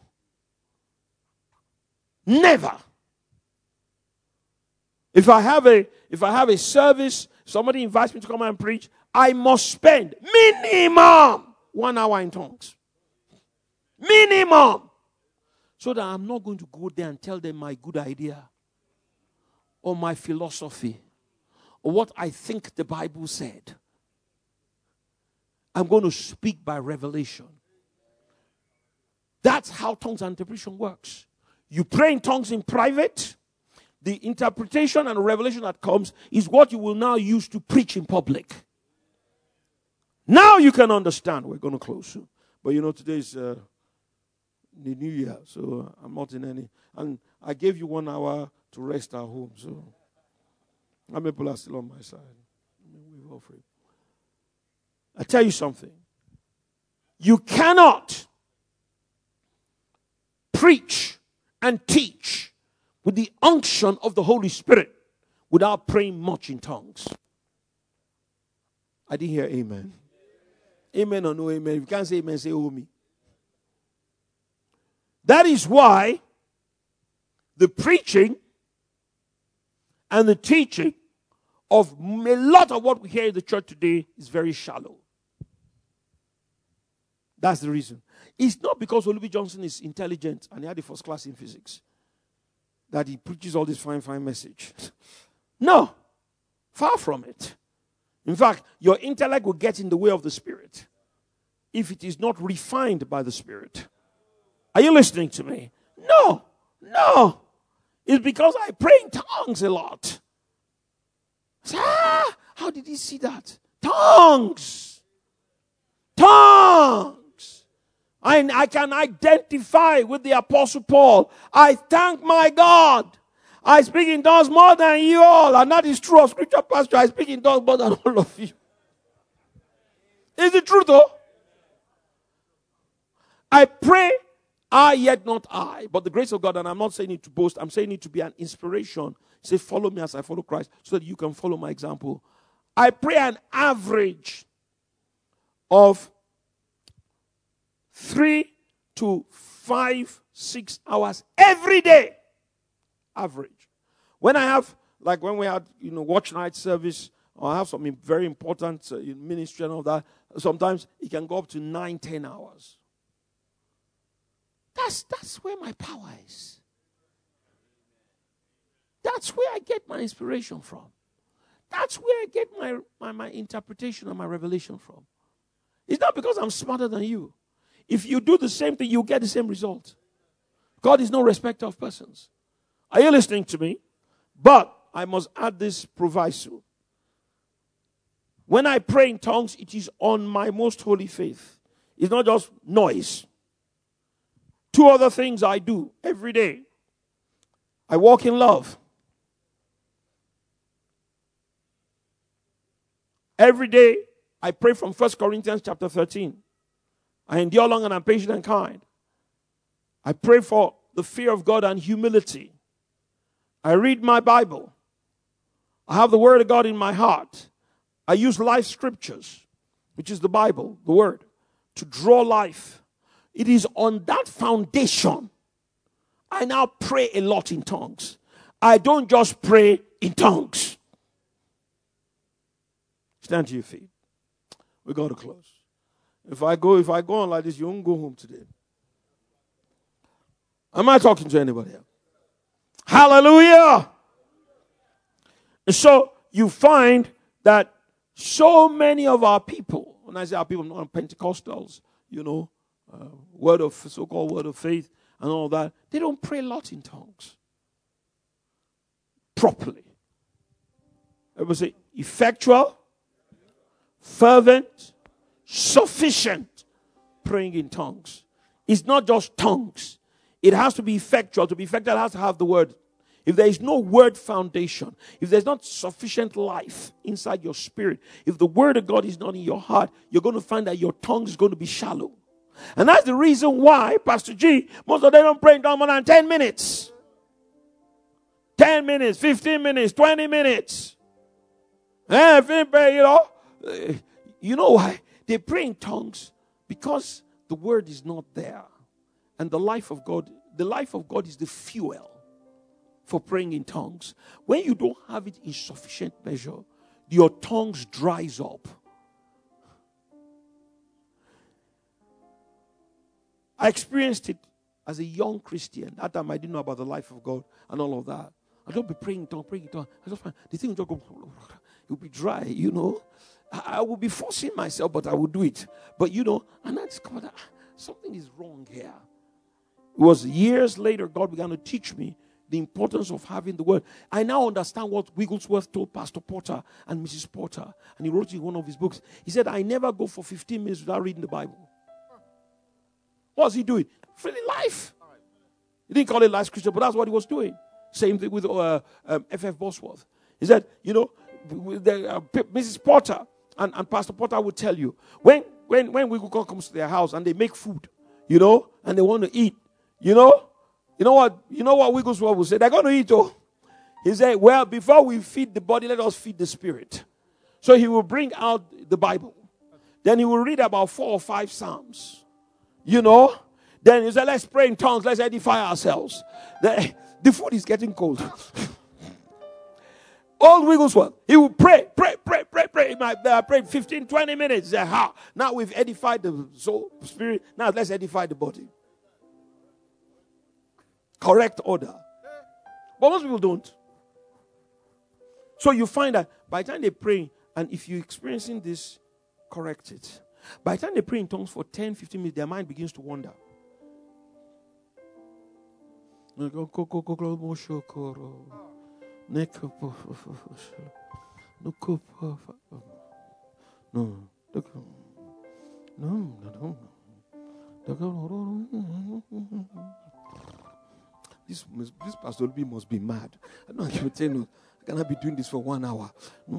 Never. If I have a service, somebody invites me to come and preach, I must spend minimum 1 hour in tongues. Minimum. So that I'm not going to go there and tell them my good idea or my philosophy or what I think the Bible said. I'm going to speak by revelation. That's how tongues and interpretation works. You pray in tongues in private. The interpretation and revelation that comes is what you will now use to preach in public. Now you can understand. We're going to close soon. But today's the new year, so I'm not in any. And I gave you 1 hour to rest at home, so how many people are still on my side? We're all free. I tell you something. You cannot preach and teach with the unction of the Holy Spirit without praying much in tongues. I didn't hear amen. Amen or no amen. If you can't say amen, say oh me. That is why the preaching and the teaching of a lot of what we hear in the church today is very shallow. That's the reason. It's not because Olubi Johnson is intelligent and he had the first class in physics that he preaches all this fine message. No. Far from it. In fact, your intellect will get in the way of the Spirit if it is not refined by the Spirit. Are you listening to me? No. It's because I pray in tongues a lot. How did he see that? Tongues. Tongues. I can identify with the Apostle Paul. I thank my God. I speak in tongues more than you all. And that is true of Scripture, Pastor. I speak in tongues more than all of you. Is it true though? I pray, I yet not I, but the grace of God, and I'm not saying it to boast, I'm saying it to be an inspiration. Say, follow me as I follow Christ, so that you can follow my example. I pray an average of 3 to 5, 6 hours every day. Average. When I have, like when we had, watch night service, or I have something very important ministry and all that, sometimes it can go up to 9, 10 hours. That's where my power is. That's where I get my inspiration from. That's where I get my interpretation and my revelation from. It's not because I'm smarter than you. If you do the same thing, you'll get the same result. God is no respecter of persons. Are you listening to me? But I must add this proviso. When I pray in tongues, it is on my most holy faith. It's not just noise. 2 other things I do every day. I walk in love. Every day, I pray from 1 Corinthians chapter 13. I endure long and I'm patient and kind. I pray for the fear of God and humility. I read my Bible. I have the Word of God in my heart. I use life scriptures, which is the Bible, the Word, to draw life. It is on that foundation I now pray a lot in tongues. I don't just pray in tongues. Stand to your feet. We're going to close. If I go on like this, you won't go home today. Am I talking to anybody else? Hallelujah! And so you find that so many of our people, when I say our people, not Pentecostals, so-called word of faith and all that, they don't pray a lot in tongues. Properly. Everybody say, effectual, fervent, sufficient praying in tongues. It's not just tongues. It has to be effectual. To be effectual, it has to have the word. If there is no word foundation, if there's not sufficient life inside your spirit, if the word of God is not in your heart, you're going to find that your tongue is going to be shallow. And that's the reason why, Pastor G, most of them don't pray in tongues more than 10 minutes. 10 minutes, 15 minutes, 20 minutes. You know why? They pray in tongues because the word is not there. And the life of God is the fuel for praying in tongues. When you don't have it in sufficient measure, your tongues dries up. I experienced it as a young Christian. That time I didn't know about the life of God and all of that. I don't be praying in tongues. I just find the thing will just go, it will be dry, I will be forcing myself, but I will do it. But and I discovered that something is wrong here. It was years later God began to teach me the importance of having the word. I now understand what Wigglesworth told Pastor Porter and Mrs. Porter. And he wrote it in one of his books. He said, I never go for 15 minutes without reading the Bible. What's he doing? Filling life. He didn't call it life scripture, but that's what he was doing. Same thing with F.F. Bosworth. He said, Mrs. Porter and Pastor Porter would tell you, when Wigglesworth comes to their house and they make food, and they want to eat, you know what Wigglesworth will say? They're going to eat, He said, well, before we feed the body, let us feed the spirit. So he will bring out the Bible. Then he will read about 4 or 5 Psalms. Then he said, let's pray in tongues, let's edify ourselves. The food is getting cold. Old Wigglesworth, he will pray. I prayed 15, 20 minutes. He said, now we've edified the soul, spirit. Now let's edify the body. Correct order. But most people don't. So you find that by the time they pray, and if you're experiencing this, correct it. By the time they pray in tongues for 10, 15 minutes, their mind begins to wander. This Pastor B must be mad. I don't know, tell you, I cannot be doing this for 1 hour.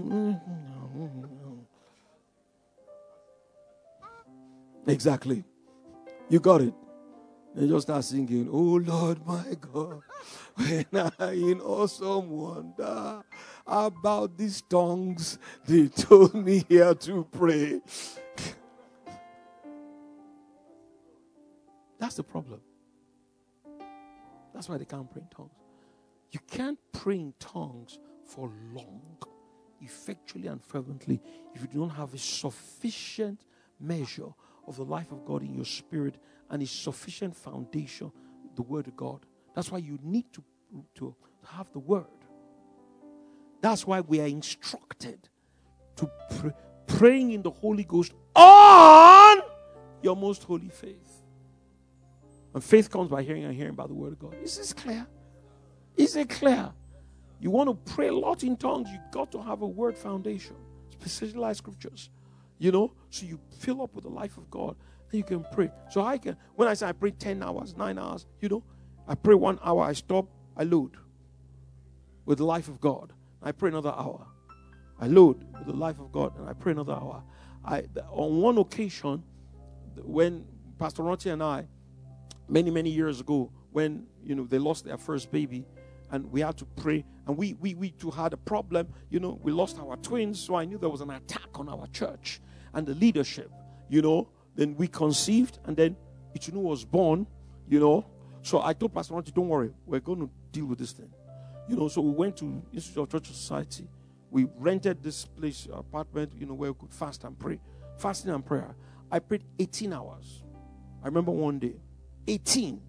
Exactly. You got it. And just start singing, oh Lord my God, when I in awesome wonder about these tongues, they told me here to pray. That's the problem. That's why they can't pray in tongues. You can't pray in tongues for long, effectually and fervently, if you don't have a sufficient measure of the life of God in your spirit and a sufficient foundation, the Word of God. That's why you need to have the Word. That's why we are instructed to praying in the Holy Ghost on your most holy faith. And faith comes by hearing and hearing by the Word of God. Is this clear? Is it clear? You want to pray a lot in tongues, you got to have a word foundation. Specialized scriptures. So you fill up with the life of God, then you can pray. So when I say I pray 10 hours, 9 hours, I pray 1 hour, I stop, I load with the life of God. I pray another hour. I load with the life of God, and I pray another hour. On one occasion, when Pastor Ronti and I, many, many years ago, when they lost their first baby, and we had to pray, and we too had a problem. We lost our twins, so I knew there was an attack on our church and the leadership. Then we conceived, and then Ichunu was born. So I told Pastor Ronti, don't worry, we're going to deal with this thing. So we went to Institute of Church Society. We rented this place, apartment, where we could fast and pray. Fasting and prayer. I prayed 18 hours. I remember one day, 18.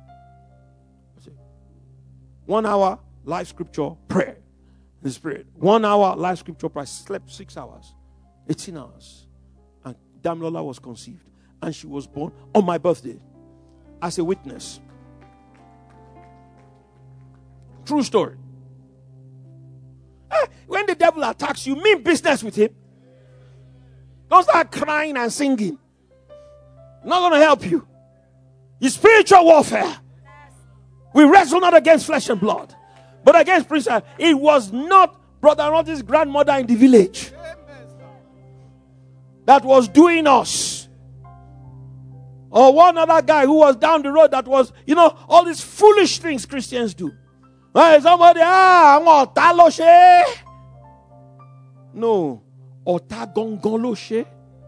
1 hour, live scripture, prayer. In the spirit. 1 hour, live scripture, prayer. I slept 6 hours. 18 hours. And Damilola was conceived. And she was born on my birthday. As a witness. True story. When the devil attacks you, mean business with him. Don't start crying and singing. Not going to help you. It's spiritual warfare. We wrestle not against flesh and blood, but against principalities. It was not Brother Ronti's grandmother in the village that was doing us. Or one other guy who was down the road that was, all these foolish things Christians do. Somebody, ota lo she. No. Ota gongon lo she.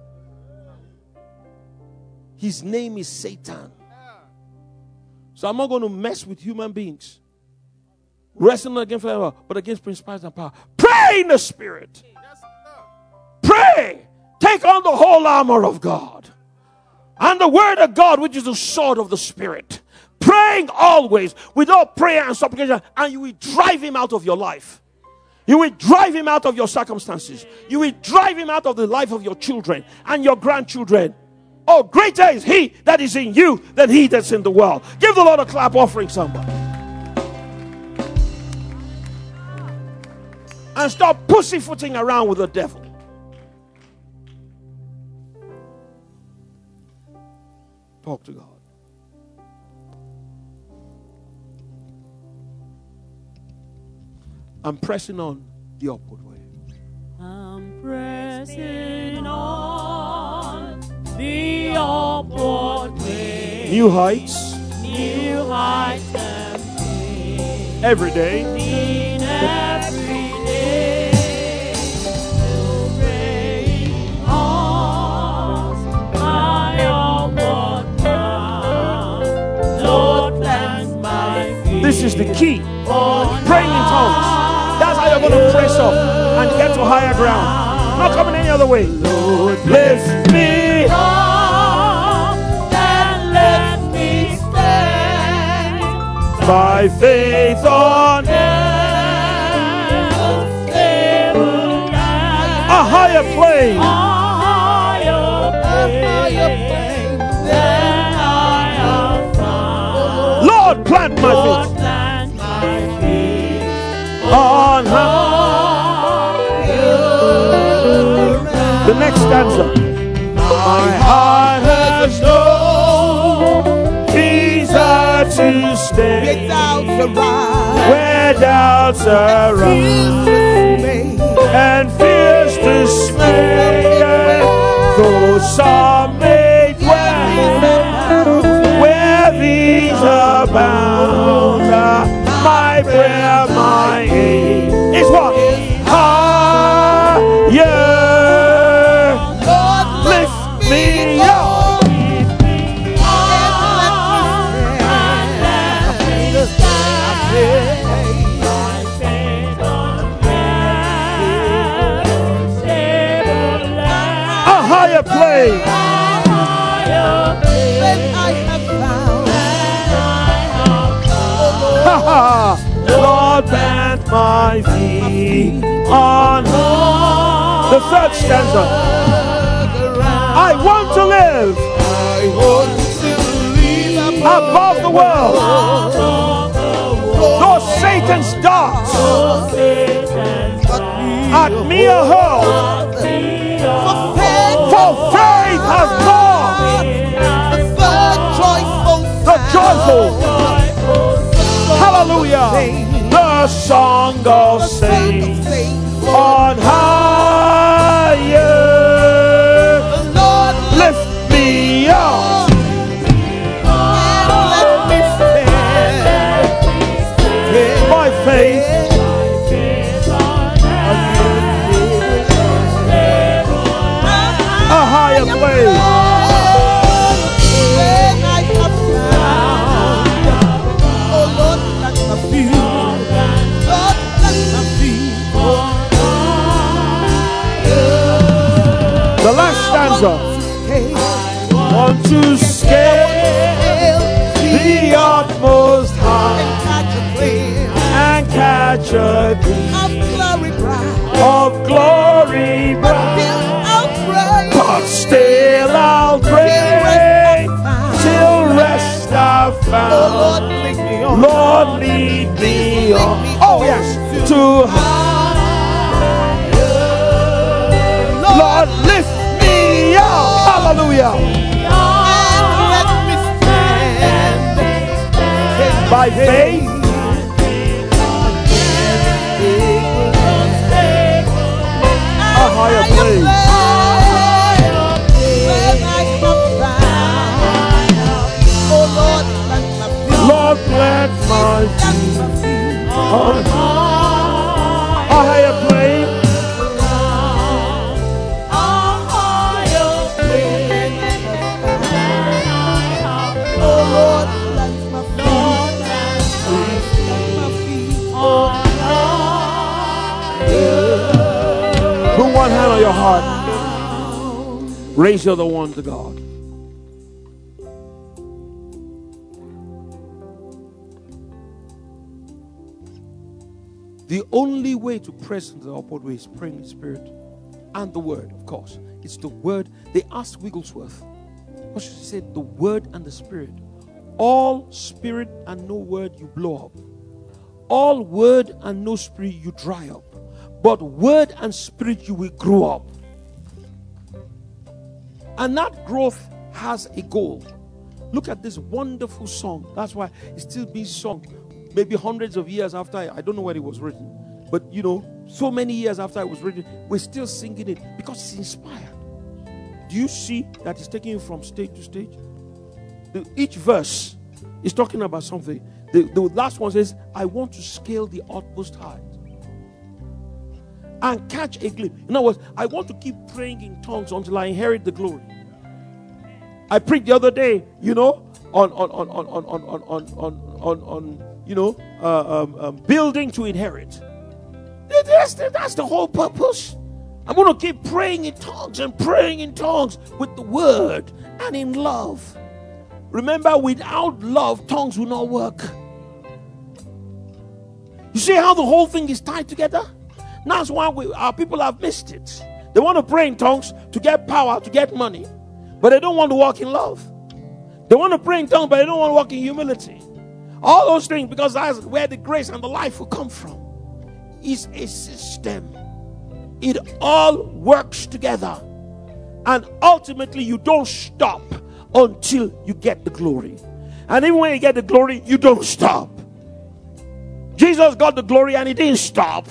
His name is Satan. So I'm not going to mess with human beings. Wrestling not against flesh, but against principalities and power. Pray in the Spirit. Pray. Take on the whole armor of God. And the Word of God, which is the sword of the Spirit. Praying always without prayer and supplication. And you will drive him out of your life. You will drive him out of your circumstances. You will drive him out of the life of your children and your grandchildren. Oh, greater is he that is in you than he that's in the world. Give the Lord a clap offering, somebody. And stop pussyfooting around with the devil. Talk to God. I'm pressing on the upward way. I'm pressing on the upward way. New heights. New heights and faith. Every day. In every day. Still praying on my upward path. Lord, plant my feet. This is the key. Praying in tongues. That's how you're going to press up and get to higher ground. Not coming any other way. Lord, lift me up and let me stand by faith on a higher plane. Lord, plant my feet on high. The next stanza. My heart to stay. Where doubts arise, And fears dismay. Though some may dwell where these abound, my prayer, my aim is what? Higher. Lift me up. A higher place. Lord, plant my feet on the third stanza. I want to live above the world. Though Satan's darts at me are hurled, for faith has borne the joyful. Hallelujah. The song of saints on higher. Lift me up. By faith. A higher place. The last stanza. Want to scale the utmost high and catch a glimpse of glory bright. But still I'll pray till rest I've found. Lord, lead me on. Oh yes, to Lord, lift me up. Hallelujah. By faith. A higher place. Lord, plant my feet on a higher place. Put one hand on your heart. Raise your other one to God. The only way to press into the upward way is praying in the Spirit and the Word, of course. It's the Word. They asked Wigglesworth, what should she say? The Word and the Spirit. All Spirit and no Word, you blow up. All Word and no Spirit, you dry up. But Word and Spirit, you will grow up. And that growth has a goal. Look at this wonderful song. That's why it's still being sung. Maybe hundreds of years after, I don't know when it was written. But you know, so many years after it was written, we're still singing it because it's inspired. Do you see that it's taking you from stage to stage? Each verse is talking about something. The last one says, I want to scale the utmost height and catch a glimpse. In other words, I want to keep praying in tongues until I inherit the glory. I preached the other day, you know, on building to inherit. That's the whole purpose. I'm going to keep praying in tongues and praying in tongues with the word and in love. Remember, without love, tongues will not work. You see how the whole thing is tied together? That's why our people have missed it. They want to pray in tongues to get power, to get money, but they don't want to walk in love. They want to pray in tongues, but they don't want to walk in humility. All those things, because that's where the grace and the life will come from. It's a system. It all works together. And ultimately, you don't stop until you get the glory. And even when you get the glory, you don't stop. Jesus got the glory and he didn't stop.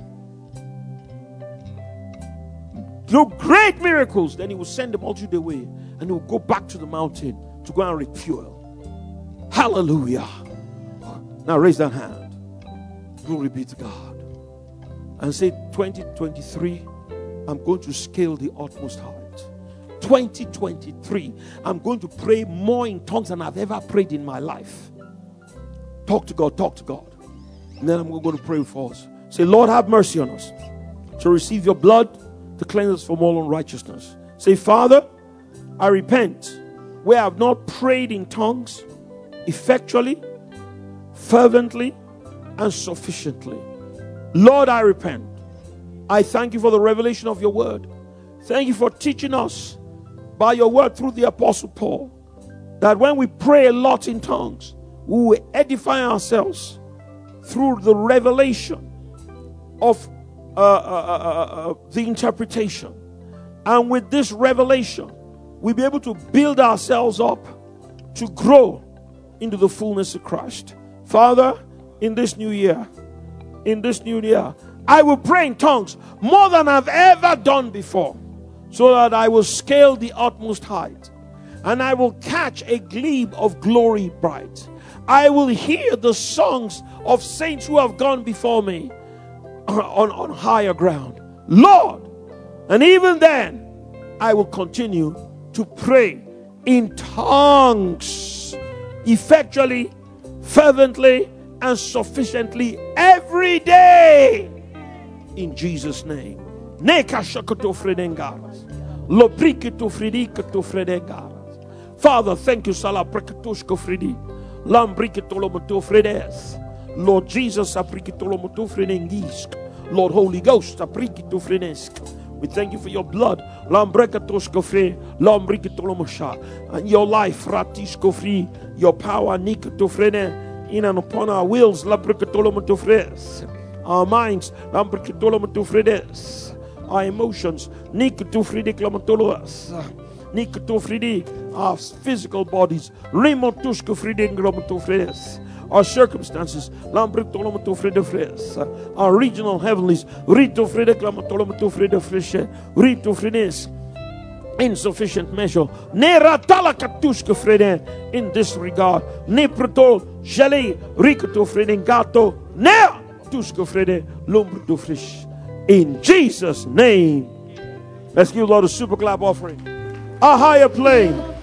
Do great miracles. Then he will send the multitude away and he will go back to the mountain to go and refuel. Hallelujah. Now raise that hand. Glory be to God. And say, 2023, I'm going to scale the utmost height. 2023, I'm going to pray more in tongues than I've ever prayed in my life. Talk to God, talk to God. And then I'm going to pray for us. Say, Lord, have mercy on us. To receive your blood to cleanse us from all unrighteousness. Say, Father, I repent where I've not prayed in tongues effectually, fervently, and sufficiently. Lord, I repent. I thank you for the revelation of your word. Thank you for teaching us by your word through the Apostle Paul that when we pray a lot in tongues, we will edify ourselves through the revelation of the interpretation. And with this revelation, we'll be able to build ourselves up to grow into the fullness of Christ. Father, in this new year, I will pray in tongues more than I've ever done before, so that I will scale the utmost height, and I will catch a gleam of glory bright. I will hear the songs of saints who have gone before me on higher ground. Lord, and even then, I will continue to pray in tongues, effectually, fervently, and sufficiently every day. In Jesus' name. Father, thank you. Lord Jesus, Lord Holy Ghost, we thank you for your blood and your life, your power in and upon our wills, our minds, our emotions, our physical bodies, our circumstances, our regional heavenlies, insufficient measure. In this regard, in Jesus' name. Let's give Lord a super clap offering. A higher plane.